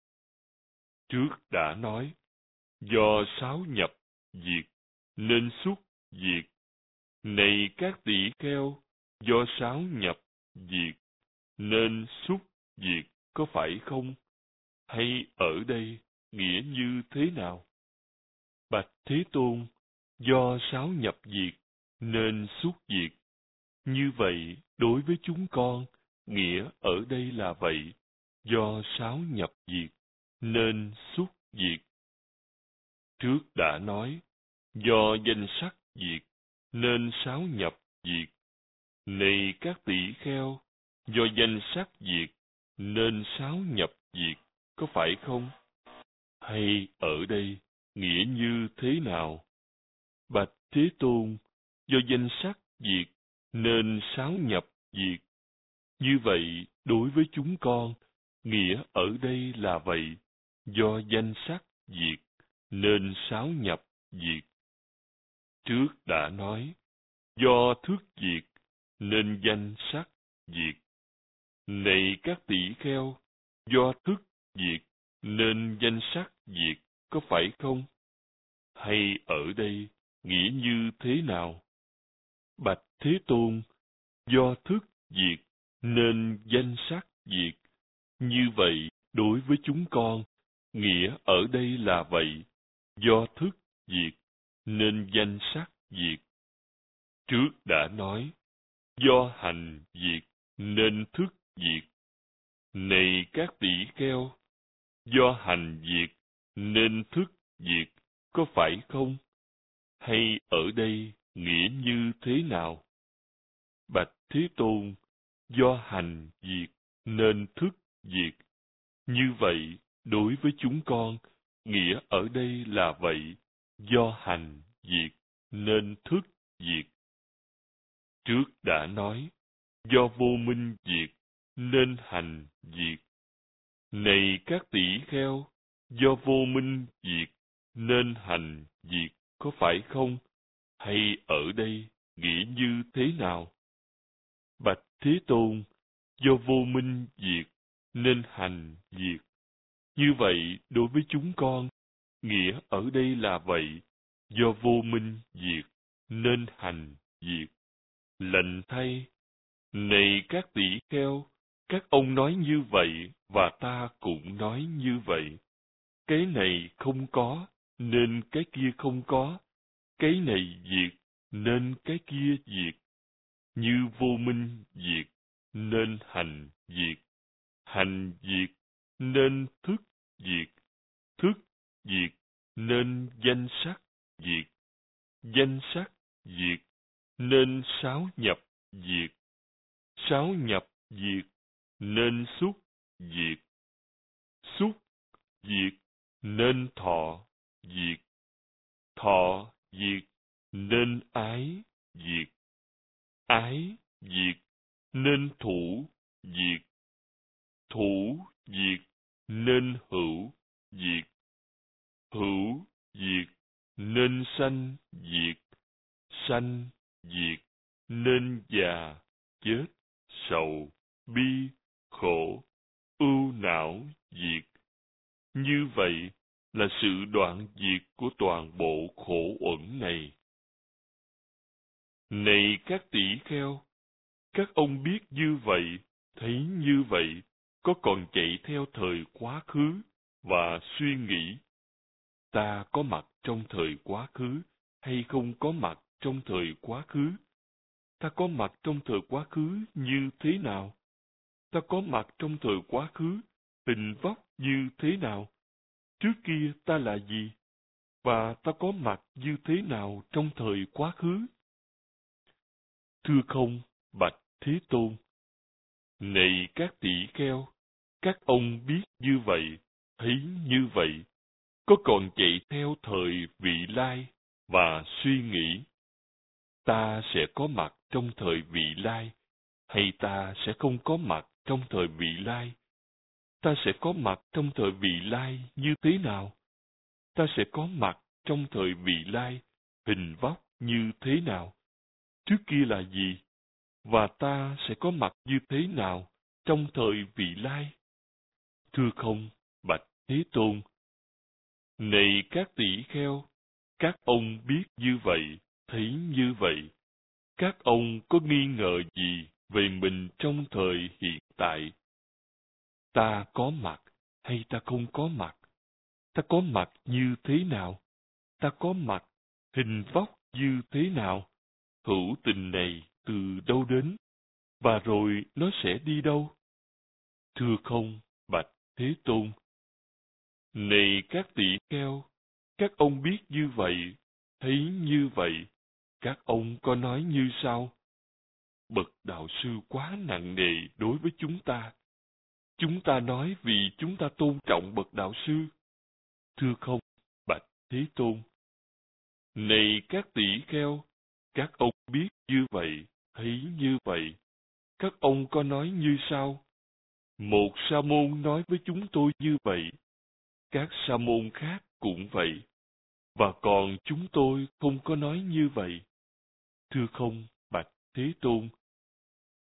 Trước đã nói, do sáu nhập diệt nên xúc diệt. Này các tỷ kheo, do sáu nhập diệt nên xúc diệt, có phải không? Hay ở đây nghĩa như thế nào? Bạch Thế Tôn, do sáu nhập diệt nên xúc diệt. Như vậy, đối với chúng con, nghĩa ở đây là vậy, do sáu nhập diệt nên xúc diệt. Trước đã nói, do danh sắc diệt nên sáu nhập diệt. Này các tỷ kheo, do danh sắc diệt nên sáu nhập diệt, có phải không? Hay ở đây nghĩa như thế nào? Bạch Thế Tôn, do danh sắc diệt nên sáu nhập diệt. Như vậy, đối với chúng con, nghĩa ở đây là vậy, do danh sắc diệt nên sáu nhập diệt. Trước đã nói, do thức diệt nên danh sắc diệt. Này các tỷ kheo, do thức diệt nên danh sắc diệt, có phải không? Hay ở đây nghĩa như thế nào? Bạch Thế Tôn, do thức diệt nên danh sắc diệt. Như vậy, đối với chúng con, nghĩa ở đây là vậy. Do thức diệt nên danh sắc diệt. Trước đã nói, do hành diệt nên thức diệt. Này các tỷ kheo, do hành diệt nên thức diệt, có phải không? Hay ở đây nghĩa như thế nào? Bạch Thế Tôn, do hành diệt nên thức diệt. Như vậy, đối với chúng con, nghĩa ở đây là vậy. Do hành diệt nên thức diệt. Trước đã nói, do vô minh diệt nên hành diệt. Này các tỷ kheo, do vô minh diệt nên hành diệt, có phải không? Hay ở đây nghĩa như thế nào? Bạch Thế Tôn, do vô minh diệt nên hành diệt. Như vậy, đối với chúng con, nghĩa ở đây là vậy. Do vô minh diệt nên hành diệt. Lệnh thay, này các tỷ kheo, các ông nói như vậy và ta cũng nói như vậy. Cái này không có nên cái kia không có. Cái này diệt nên cái kia diệt. Như vô minh diệt nên hành diệt. Hành diệt nên thức diệt. Thức diệt nên danh sắc diệt. Danh sắc diệt nên sáu nhập diệt. Sáu nhập diệt nên xúc diệt. Xúc diệt nên thọ diệt. Thọ diệt nên ái diệt. Ái diệt nên thủ diệt. Thủ diệt nên hữu diệt. Hữu diệt nên sanh diệt. Sanh diệt nên già, chết, sầu, bi, khổ, ưu não diệt. Như vậy là sự đoạn diệt của toàn bộ khổ uẩn này. Này các tỷ kheo, các ông biết như vậy, thấy như vậy, có còn chạy theo thời quá khứ và suy nghĩ, ta có mặt trong thời quá khứ hay không có mặt trong thời quá khứ? Ta có mặt trong thời quá khứ như thế nào? Ta có mặt trong thời quá khứ, hình vóc như thế nào? Trước kia ta là gì? Và ta có mặt như thế nào trong thời quá khứ? Thưa không, bạch Thế Tôn. Này các tỷ kheo, các ông biết như vậy, thấy như vậy, có còn chạy theo thời vị lai và suy nghĩ, ta sẽ có mặt trong thời vị lai, hay ta sẽ không có mặt trong thời vị lai? Ta sẽ có mặt trong thời vị lai như thế nào? Ta sẽ có mặt trong thời vị lai, hình vóc như thế nào? Trước kia là gì? Và ta sẽ có mặt như thế nào trong thời vị lai? Thưa không, bạch Thế Tôn. Này các tỷ kheo, các ông biết như vậy, thấy như vậy. Các ông có nghi ngờ gì về mình trong thời hiện tại? Ta có mặt hay ta không có mặt? Ta có mặt như thế nào? Ta có mặt, hình vóc như thế nào? Hữu tình này từ đâu đến? Và rồi nó sẽ đi đâu? Thưa không, bạch Thế Tôn. Này các tỷ kheo, các ông biết như vậy, thấy như vậy, các ông có nói như sau: bậc đạo sư quá nặng nề đối với chúng ta. Chúng ta nói vì chúng ta tôn trọng bậc đạo sư. Thưa không, bạch Thế Tôn. Này các tỷ kheo, các ông biết như vậy, thấy như vậy, các ông có nói như sau: một sa môn nói với chúng tôi như vậy, các sa môn khác cũng vậy, và còn chúng tôi không có nói như vậy. Thưa không, bạch Thế Tôn.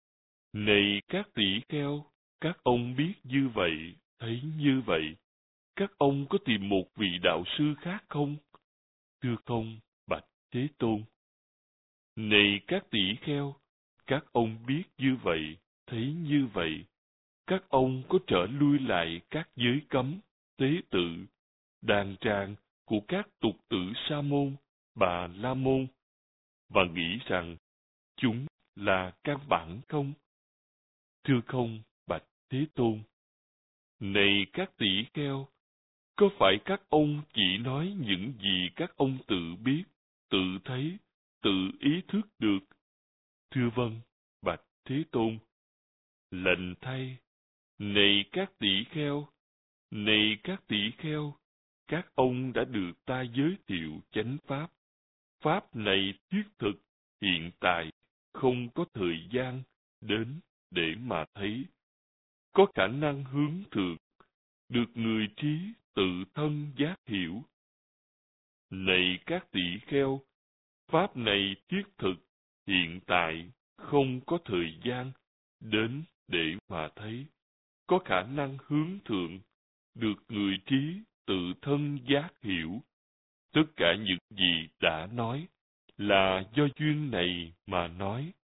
Này các tỷ kheo, các ông biết như vậy, thấy như vậy, các ông có tìm một vị đạo sư khác không? Thưa không, bạch Thế Tôn. Này các tỷ kheo, các ông biết như vậy, thấy như vậy, các ông có trở lui lại các giới cấm, tế tự, đàn tràng của các tục tử Sa môn, Bà La môn, và nghĩ rằng chúng là căn bản không? Thưa không, bạch Thế Tôn. Này các tỷ kheo, có phải các ông chỉ nói những gì các ông tự biết, tự thấy, tự ý thức được? Thưa vâng, bạch Thế Tôn. Lệnh thay, này các tỷ kheo, này các tỷ kheo, các ông đã được ta giới thiệu chánh pháp. Pháp này thiết thực, hiện tại, không có thời gian đến để mà thấy. Có khả năng hướng thượng, được người trí tự thân giác hiểu. Này các tỷ kheo, pháp này thiết thực, hiện tại, không có thời gian đến để mà thấy. Có khả năng hướng thượng, được người trí tự thân giác hiểu. Tất cả những gì đã nói là do duyên này mà nói.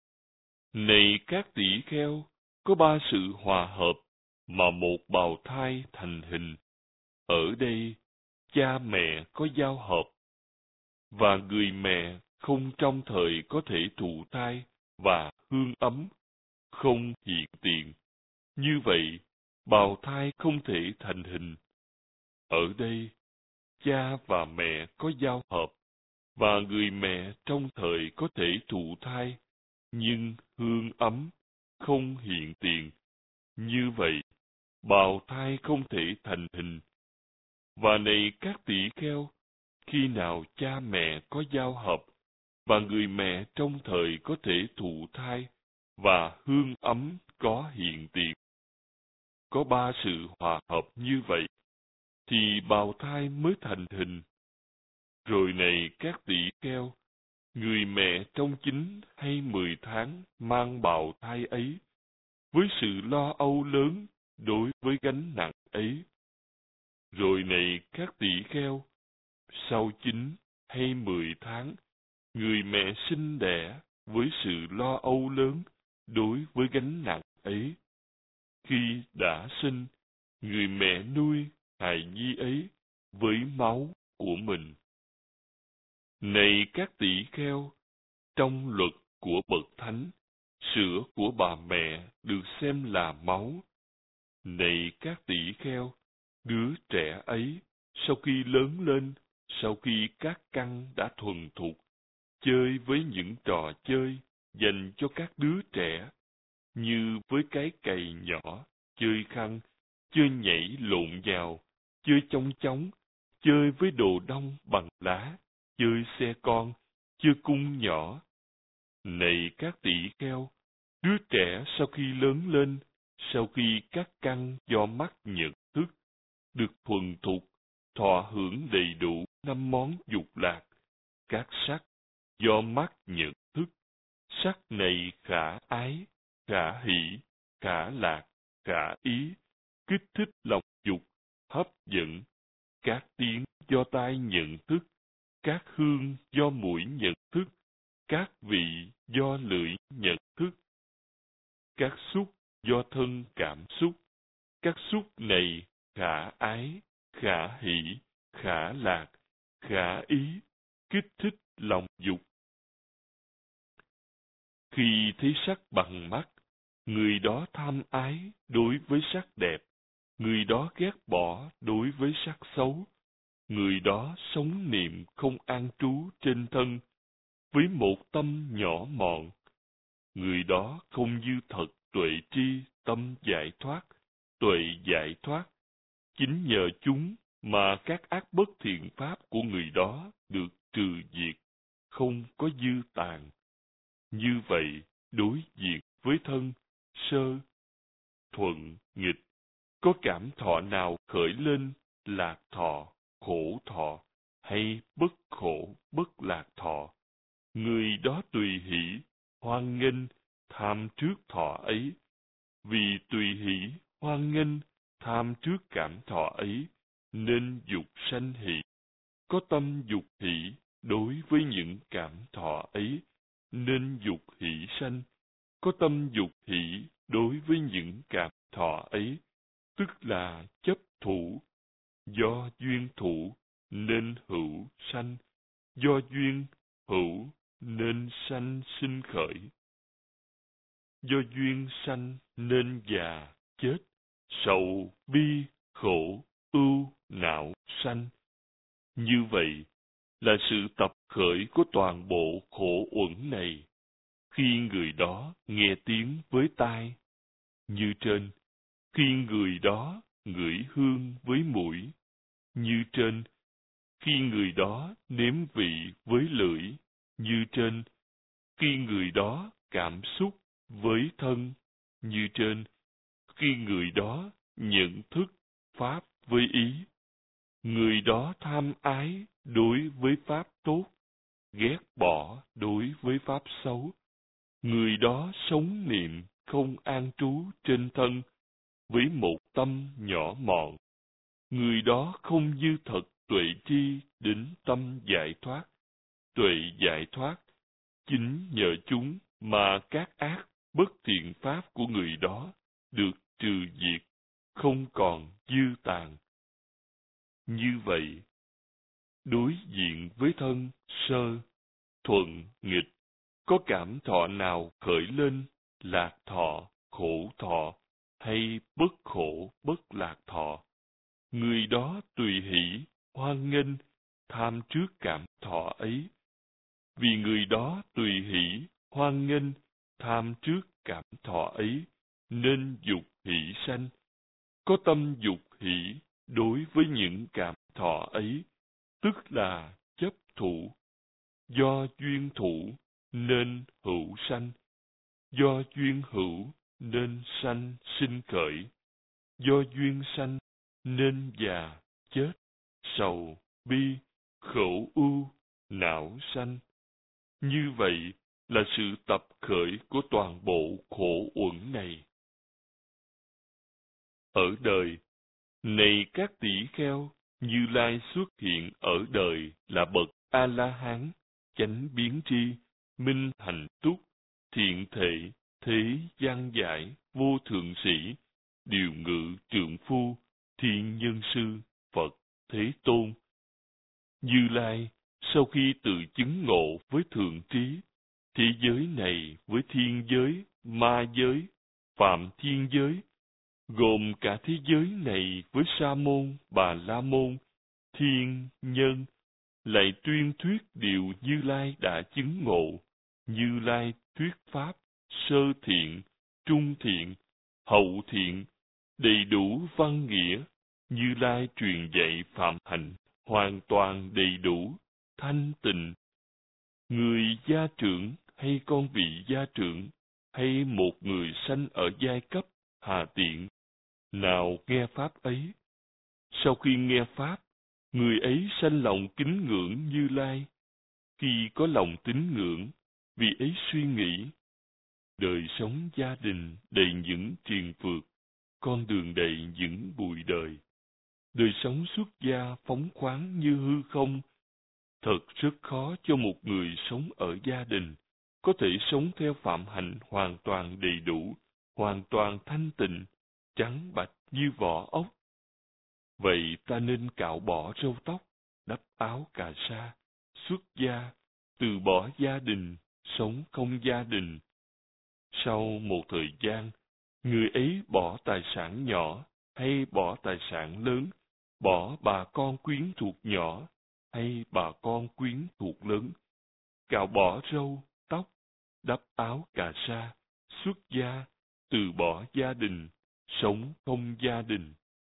Này các tỷ kheo, có ba sự hòa hợp mà một bào thai thành hình. Ở đây, cha mẹ có giao hợp, và người mẹ không trong thời có thể thụ thai và hương ấm, không hiện tiền. Như vậy, bào thai không thể thành hình. Ở đây, cha và mẹ có giao hợp, và người mẹ trong thời có thể thụ thai, nhưng hương ấm không hiện tiền. Như vậy, bào thai không thể thành hình. Và này các tỷ kheo, khi nào cha mẹ có giao hợp, và người mẹ trong thời có thể thụ thai, và hương ấm có hiện tiền, có ba sự hòa hợp như vậy, thì bào thai mới thành hình. Rồi này các tỷ kheo, người mẹ trong 9 hay 10 tháng mang bào thai ấy, với sự lo âu lớn đối với gánh nặng ấy. Rồi này các tỷ kheo, sau 9 hay 10 tháng, người mẹ sinh đẻ với sự lo âu lớn đối với gánh nặng ấy. Khi đã sinh, người mẹ nuôi hài nhi ấy với máu của mình. Này các tỷ kheo, trong luật của bậc thánh, sữa của bà mẹ được xem là máu. Này các tỷ kheo, đứa trẻ ấy, sau khi lớn lên, sau khi các căn đã thuần thục, chơi với những trò chơi dành cho các đứa trẻ, như với cái cày nhỏ, chơi khăn, chơi nhảy lộn nhào, chơi chong chóng, chơi với đồ đông bằng lá, chơi xe con, chơi cung nhỏ. Này các tỷ kheo, đứa trẻ sau khi lớn lên, sau khi các căn do mắt nhận thức được thuần thục, thọ hưởng đầy đủ 5 món dục lạc, các sắc do mắt nhận thức, sắc này khả ái, khả hỷ, khả lạc, khả ý, kích thích lòng dục, hấp dẫn, các tiếng do tai nhận thức, các hương do mũi nhận thức, các vị do lưỡi nhận thức, các xúc do thân cảm xúc. Các xúc này khả ái, khả hỷ, khả lạc, khả ý, kích thích lòng dục. Khi thấy sắc bằng mắt, người đó tham ái đối với sắc đẹp, người đó ghét bỏ đối với sắc xấu, người đó sống niệm không an trú trên thân, với một tâm nhỏ mọn. Người đó không như thật tuệ tri, tâm giải thoát, tuệ giải thoát. Chính nhờ chúng mà các ác bất thiện pháp của người đó được trừ diệt, không có dư tàn. Như vậy, đối diện với thân, sơ, thuận, nghịch, có cảm thọ nào khởi lên, lạc thọ, khổ thọ, hay bất khổ, bất lạc thọ, người đó tùy hỷ, hoan nghênh, tham trước thọ ấy. Vì tùy hỷ, hoan nghênh, tham trước cảm thọ ấy, nên dục sanh hỷ. Có tâm dục hỷ đối với những cảm thọ ấy, nên dục hỷ sanh. Có tâm dục hỷ đối với những cảm thọ ấy, tức là chấp thủ. Do duyên thủ nên hữu sanh, do duyên hữu nên sanh sinh khởi. Do duyên sanh nên già, chết, sầu, bi, khổ, ưu, não sanh. Như vậy là sự tập khởi của toàn bộ khổ uẩn này. Khi người đó nghe tiếng với tai, như trên, khi người đó ngửi hương với mũi, như trên, khi người đó nếm vị với lưỡi, như trên, khi người đó cảm xúc với thân, như trên, khi người đó nhận thức pháp với ý, người đó tham ái đối với pháp tốt, ghét bỏ đối với pháp xấu, người đó sống niệm không an trú trên thân với một tâm nhỏ mọn, người đó không dư thật tuệ tri đến tâm giải thoát. Tuệ giải thoát chính nhờ chúng mà các ác bất thiện pháp của người đó được trừ diệt, không còn dư tàn. Như vậy, đối diện với thân sơ, thuận, nghịch, có cảm thọ nào khởi lên, lạc thọ, khổ thọ, hay bất khổ, bất lạc thọ, người đó tùy hỷ, hoan nghênh, tham trước cảm thọ ấy. Vì người đó tùy hỷ, hoan nghênh, tham trước cảm thọ ấy, nên dục hỷ sanh. Có tâm dục hỷ đối với những cảm thọ ấy, tức là chấp thủ. Do duyên thủ nên hữu sanh, do duyên hữu nên sanh sinh khởi, do duyên sanh nên già, chết, sầu, bi, khổ ưu, não sanh. Như vậy là sự tập khởi của toàn bộ khổ uẩn này. Ở đời, này các tỷ kheo, Như Lai xuất hiện ở đời là bậc A-la-hán, chánh biến tri, minh hạnh túc, thiện thể, thế gian giải, vô thượng sĩ, điều ngự trượng phu, thiên nhân sư, Phật, Thế Tôn. Như Lai, sau khi tự chứng ngộ với thượng trí, thế giới này với thiên giới, ma giới, phạm thiên giới, gồm cả thế giới này với sa môn, bà la môn, thiên, nhân, lại tuyên thuyết điều Như Lai đã chứng ngộ. Như Lai thuyết pháp, sơ thiện, trung thiện, hậu thiện, đầy đủ văn nghĩa. Như Lai truyền dạy phạm hạnh, hoàn toàn đầy đủ, thanh tịnh. Người gia trưởng hay con vị gia trưởng, hay một người sanh ở giai cấp hạ tiện, nào nghe pháp ấy. Sau khi nghe pháp, người ấy sanh lòng kính ngưỡng Như Lai. Khi có lòng tín ngưỡng, vì ấy suy nghĩ, đời sống gia đình đầy những triền phược, con đường đầy những bụi đời. Đời sống xuất gia phóng khoáng như hư không, thật rất khó cho một người sống ở gia đình, có thể sống theo phạm hạnh hoàn toàn đầy đủ, hoàn toàn thanh tịnh, trắng bạch như vỏ ốc. Vậy ta nên cạo bỏ râu tóc, đắp áo cà sa, xuất gia, từ bỏ gia đình, sống không gia đình. Sau một thời gian, người ấy bỏ tài sản nhỏ hay bỏ tài sản lớn, bỏ bà con quyến thuộc nhỏ hay bà con quyến thuộc lớn, cạo bỏ râu, tóc, đắp áo cà sa, xuất gia, từ bỏ gia đình, sống không gia đình.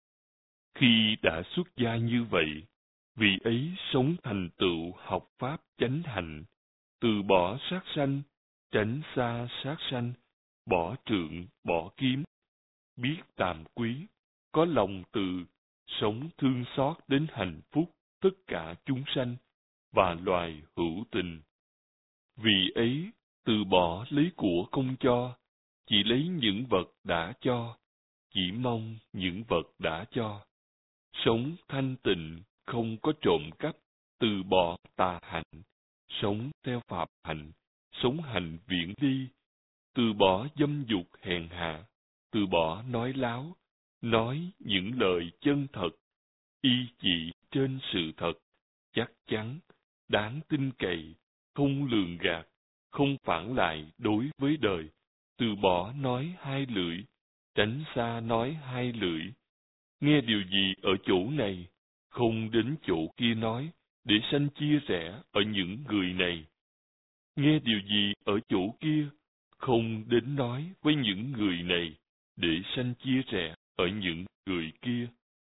Khi đã xuất gia như vậy, vị ấy sống thành tựu học pháp chánh hạnh, từ bỏ sát sanh, tránh xa sát sanh, bỏ trượng, bỏ kiếm, biết tàm quý, có lòng từ, sống thương xót đến hạnh phúc tất cả chúng sanh và loài hữu tình. Vì ấy, từ bỏ lấy của không cho, chỉ lấy những vật đã cho, chỉ mong những vật đã cho. sống thanh tịnh, không có trộm cắp, từ bỏ tà hạnh, sống theo pháp hạnh, sống hạnh viễn ly, từ bỏ dâm dục hèn hạ, từ bỏ nói láo, nói những lời chân thật, y chỉ trên sự thật, chắc chắn, đáng tin cậy, không lường gạt, không phản lại đối với đời, từ bỏ nói hai lưỡi, tránh xa nói hai lưỡi. Nghe điều gì ở chỗ này, không đến chỗ kia nói, để sanh chia rẽ ở những người này. Nghe điều gì ở chỗ kia, không đến nói với những người này, để sanh chia rẽ ở những người kia.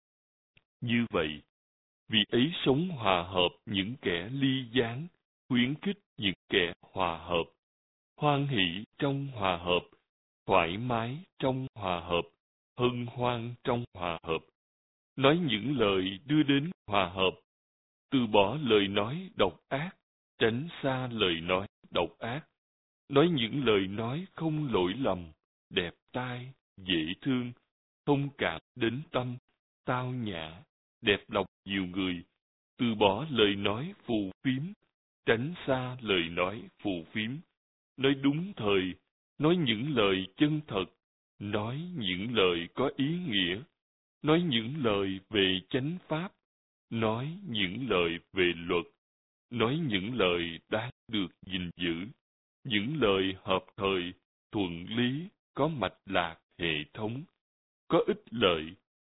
Như vậy, vì ấy sống hòa hợp những kẻ ly gián, khuyến khích những kẻ hòa hợp, hoan hỷ trong hòa hợp, thoải mái trong hòa hợp, hân hoan trong hòa hợp, nói những lời đưa đến hòa hợp, từ bỏ lời nói độc ác, tránh xa lời nói độc ác, nói những lời nói không lỗi lầm, đẹp tai, dễ thương, thông cảm đến tâm, tao nhã, đẹp lòng nhiều người, từ bỏ lời nói phù phiếm, tránh xa lời nói phù phiếm, nói đúng thời, nói những lời chân thật, nói những lời có ý nghĩa, nói những lời về chánh pháp, nói những lời về luật, nói những lời đáng được gìn giữ, những lời hợp thời, thuận lý, có mạch lạc hệ thống, có ích lợi.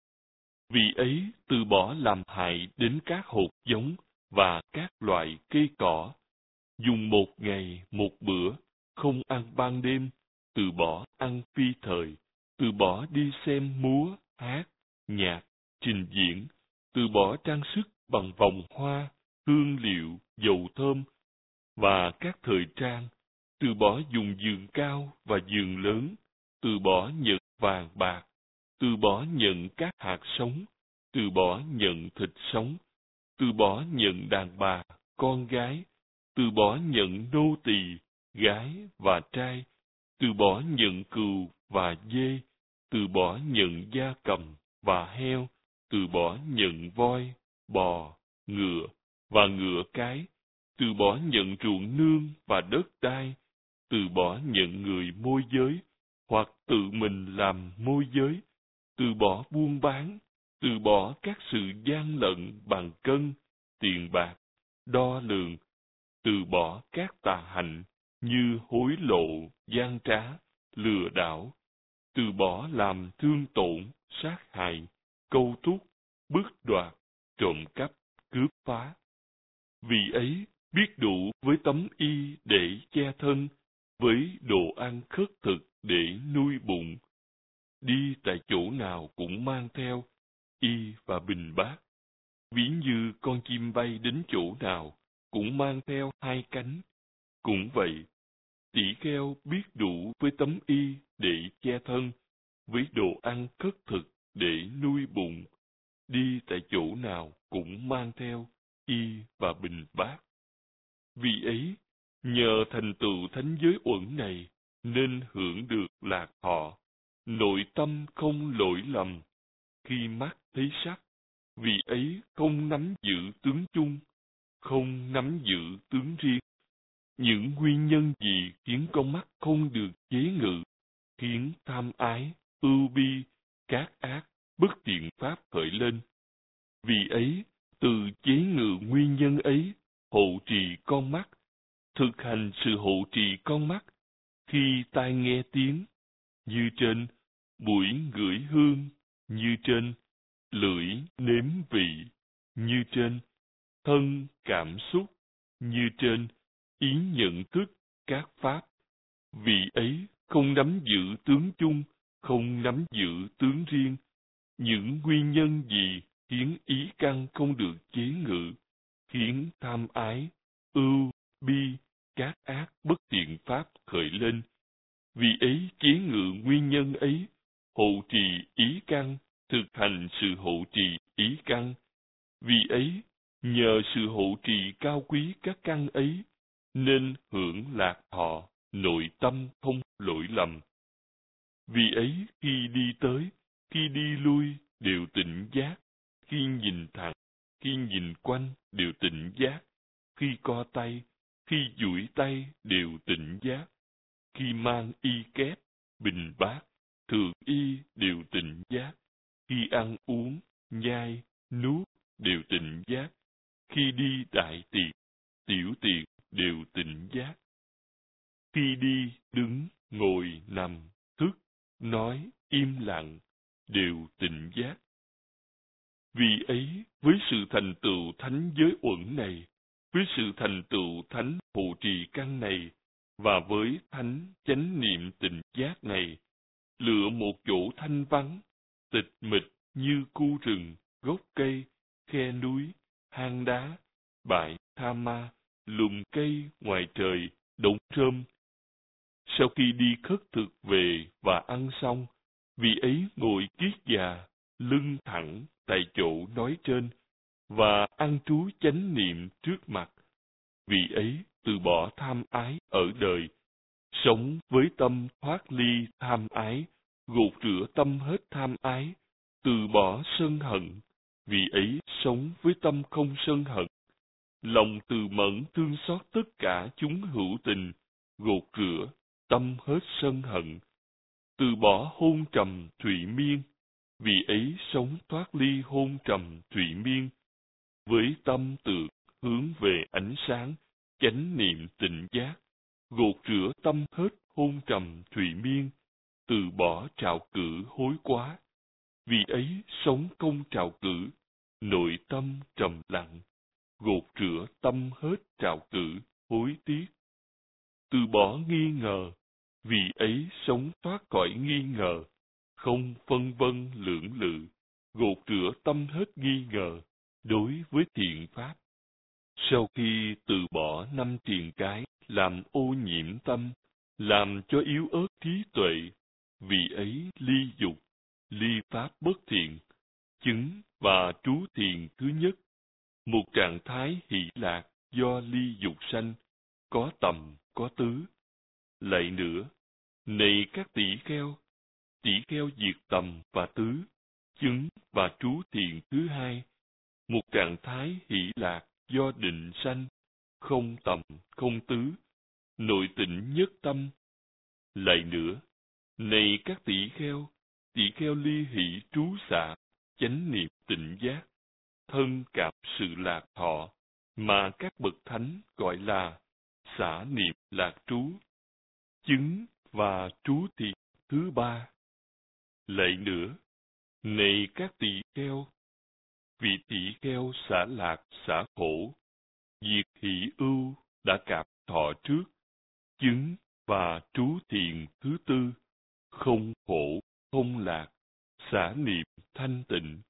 Vì ấy từ bỏ làm hại đến các hột giống và các loại cây cỏ, dùng một ngày một bữa, không ăn ban đêm, từ bỏ ăn phi thời, từ bỏ đi xem múa, hát, nhạc, trình diễn, từ bỏ trang sức bằng vòng hoa, hương liệu, dầu thơm và các thời trang, từ bỏ dùng giường cao và giường lớn, từ bỏ nhật vàng bạc, từ bỏ nhận các hạt sống, từ bỏ nhận thịt sống, từ bỏ nhận đàn bà, con gái, từ bỏ nhận nô tỳ, gái và trai, từ bỏ nhận cừu và dê, từ bỏ nhận gia cầm và heo, từ bỏ nhận voi, bò, ngựa và ngựa cái, từ bỏ nhận ruộng nương và đất đai, từ bỏ nhận người môi giới, hoặc tự mình làm môi giới, từ bỏ buôn bán, từ bỏ các sự gian lận bằng cân, tiền bạc, đo lường, từ bỏ các tà hạnh như hối lộ, gian trá, lừa đảo, từ bỏ làm thương tổn, sát hại, câu thúc, bức đoạt, trộm cắp, cướp phá. Vì ấy, biết đủ với tấm y để che thân, với đồ ăn khất thực để nuôi bụng. Đi tại chỗ nào cũng mang theo y và bình bát. Ví như con chim bay đến chỗ nào cũng mang theo hai cánh. Cũng vậy, tỷ kheo biết đủ với tấm y để che thân, với đồ ăn khất thực để nuôi bụng. Đi tại chỗ nào cũng mang theo y và bình bát. Vì ấy, nhờ thành tựu thánh giới uẩn này, nên hưởng được lạc thọ, nội tâm không lỗi lầm, khi mắt thấy sắc, vì ấy không nắm giữ tướng chung, không nắm giữ tướng riêng. Những nguyên nhân gì khiến con mắt không được chế ngự, khiến tham ái, ưu bi, các ác, bất thiện pháp khởi lên. Vì ấy, từ chế ngự nguyên nhân ấy, hộ trì con mắt, thực hành sự hộ trì con mắt, khi tai nghe tiếng, như trên, mũi ngửi hương, như trên, lưỡi nếm vị, như trên, thân cảm xúc, như trên, ý nhận thức các pháp. Vì ấy không nắm giữ tướng chung, không nắm giữ tướng riêng. Những nguyên nhân gì khiến ý căn không được chế ngự, khiến tham ái, ưu, bi, các ác bất thiện pháp khởi lên? Vì ấy chế ngự nguyên nhân ấy, hộ trì ý căn, thực hành sự hộ trì ý căn. Vì ấy, nhờ sự hộ trì cao quý các căn ấy, nên hưởng lạc thọ, nội tâm không lỗi lầm. Vì ấy, khi đi tới, khi đi lui, đều tỉnh giác, khi nhìn thẳng, khi nhìn quanh đều tỉnh giác, khi co tay, khi duỗi tay đều tỉnh giác, khi mang y kép, bình bát, thường y đều tỉnh giác, khi ăn uống, nhai, nuốt đều tỉnh giác, khi đi đại tiện, tiểu tiện đều tỉnh giác, khi đi, đứng, ngồi, nằm, thức, nói, im lặng đều tỉnh giác. Vì ấy, với sự thành tựu thánh giới uẩn này, với sự thành tựu thánh hộ trì căn này, và với thánh chánh niệm tỉnh giác này, lựa một chỗ thanh vắng, tịch mịch như khu rừng, gốc cây, khe núi, hang đá, bãi tha ma, lùm cây ngoài trời, đống rơm. Sau khi đi khất thực về và ăn xong, vị ấy ngồi kiết già, lưng thẳng tại chỗ nói trên, và ăn trú chánh niệm trước mặt. Vị ấy từ bỏ tham ái ở đời, sống với tâm thoát ly tham ái, gột rửa tâm hết tham ái, từ bỏ sân hận. Vị ấy sống với tâm không sân hận, lòng từ mẫn thương xót tất cả chúng hữu tình, gột rửa tâm hết sân hận, từ bỏ hôn trầm thụy miên. Vì ấy sống thoát ly hôn trầm thụy miên, với tâm tự hướng về ánh sáng, chánh niệm tỉnh giác, gột rửa tâm hết hôn trầm thụy miên, từ bỏ trạo cử hối quá. Vì ấy sống không trạo cử, nội tâm trầm lặng, gột rửa tâm hết trạo cử hối tiếc, từ bỏ nghi ngờ. Vì ấy sống thoát khỏi nghi ngờ, không phân vân lưỡng lự, gột rửa tâm hết nghi ngờ đối với thiện pháp. Sau khi từ bỏ năm triền cái làm ô nhiễm tâm, làm cho yếu ớt trí tuệ, vì ấy ly dục, ly pháp bất thiện, chứng và trú thiền thứ nhất, một trạng thái hỷ lạc do ly dục sanh, có tầm, có tứ. Lại nữa, này các tỷ kheo diệt tầm và tứ, chứng và trú thiền thứ hai, một trạng thái hỷ lạc do định sanh, không tầm, không tứ, nội tịnh nhất tâm. Lại nữa, này các tỷ kheo ly hỷ trú xạ, chánh niệm tỉnh giác, thân cạp sự lạc thọ, mà các bậc thánh gọi là xả niệm lạc trú, chứng và trú thiền thứ ba. Lại nữa, này các tỷ kheo, vị tỷ kheo xả lạc xả khổ, diệt hỷ ưu đã cạp thọ trước, chứng và trú thiền thứ tư, không khổ, không lạc, xả niệm thanh tịnh.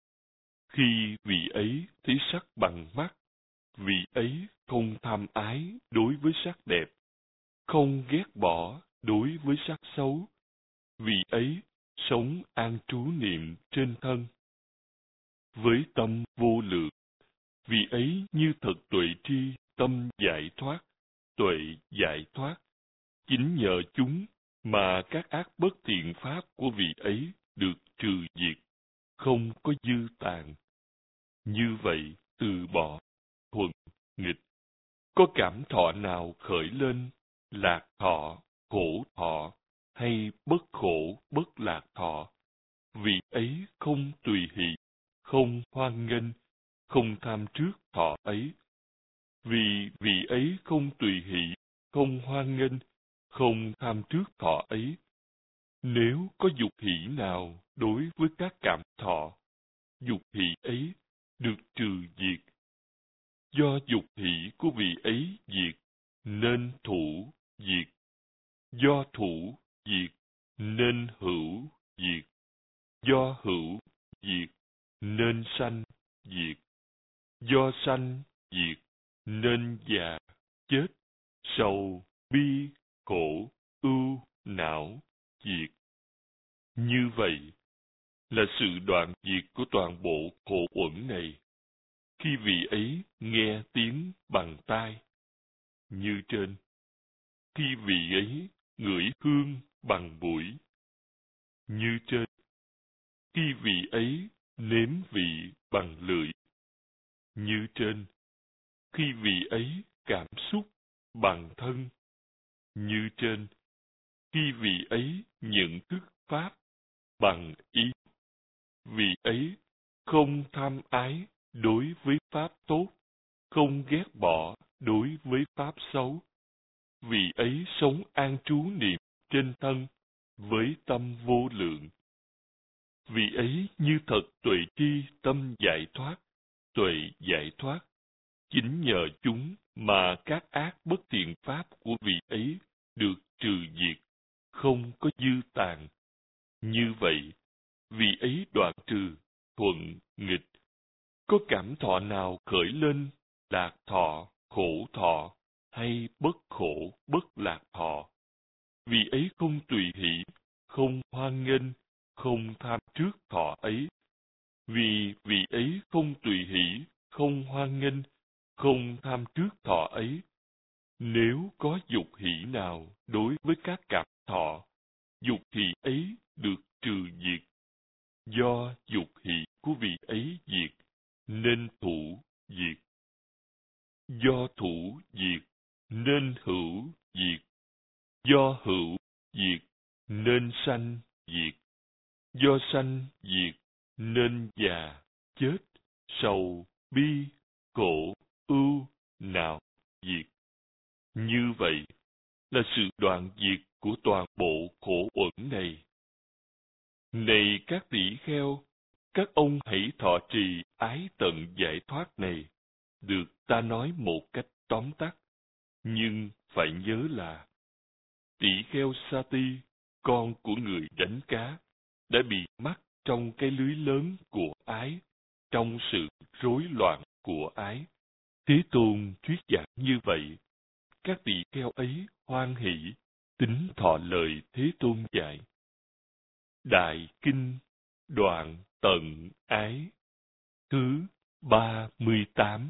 Khi vị ấy thấy sắc bằng mắt, vị ấy không tham ái đối với sắc đẹp, không ghét bỏ đối với sắc xấu. Vị ấy sống an trú niệm trên thân. Với tâm vô lượng, vị ấy như thật tuệ tri, tâm giải thoát, tuệ giải thoát. Chính nhờ chúng mà các ác bất thiện pháp của vị ấy được trừ diệt, không có dư tàn. Như vậy, từ bỏ, thuận, nghịch, có cảm thọ nào khởi lên, lạc thọ, khổ thọ, hay bất khổ, bất lạc thọ, vị ấy không tùy hỷ, không hoan nghênh, không tham trước thọ ấy. Vì vị ấy không tùy hỷ, không hoan nghênh, không tham trước thọ ấy. Nếu có dục hỷ nào đối với các cảm thọ, dục hỷ ấy được trừ diệt. Do dục hỷ của vị ấy diệt, nên thủ diệt. Do thủ diệt, nên hữu diệt. Do hữu diệt, nên sanh diệt. Do sanh diệt, nên già, chết, sầu, bi, khổ, ưu, não, diệt. Như vậy là sự đoạn diệt của toàn bộ khổ uẩn này. Khi vị ấy nghe tiếng bằng tai, như trên, khi vị ấy ngửi hương bằng mũi, như trên, khi vị ấy nếm vị bằng lưỡi. Như trên, khi vị ấy cảm xúc bằng thân. Như trên, khi vị ấy nhận thức pháp bằng ý. Vị ấy không tham ái đối với pháp tốt, không ghét bỏ đối với pháp xấu. Vị ấy sống an trú niệm trên thân với tâm vô lượng. Vị ấy như thật tuệ tri tâm giải thoát, tuệ giải thoát. Chính nhờ chúng mà các ác bất thiện pháp của vị ấy được trừ diệt, không có dư tàn. Như vậy, vị ấy đoạn trừ, thuận, nghịch. Có cảm thọ nào khởi lên, lạc thọ, khổ thọ, hay bất khổ, bất lạc thọ? Vị ấy không tùy hỷ, không hoan nghênh, không tham trước thọ ấy. Vì vị ấy không tùy hỷ, không hoan nghênh, không tham trước thọ ấy. Nếu có dục hỷ nào đối với các cảm thọ, dục hỷ ấy được trừ diệt. Do dục hỷ của vị ấy diệt, nên thủ diệt. Do thủ diệt, nên hữu diệt. Do hữu diệt, nên sanh diệt. Do sanh diệt, nên già, chết, sầu, bi, khổ, ưu, não, diệt. Như vậy là sự đoạn diệt của toàn bộ khổ uẩn này. Này các tỷ kheo, các ông hãy thọ trì ái tận giải thoát này, được ta nói một cách tóm tắt, nhưng phải nhớ là tỷ kheo Sati, con của người đánh cá, đã bị mắc trong cái lưới lớn của ái, trong sự rối loạn của ái. Thế Tôn thuyết giảng như vậy, các tỷ kheo ấy hoan hỷ, tín thọ lời Thế Tôn dạy. Đại Kinh Đoạn Tận Ái thứ 38.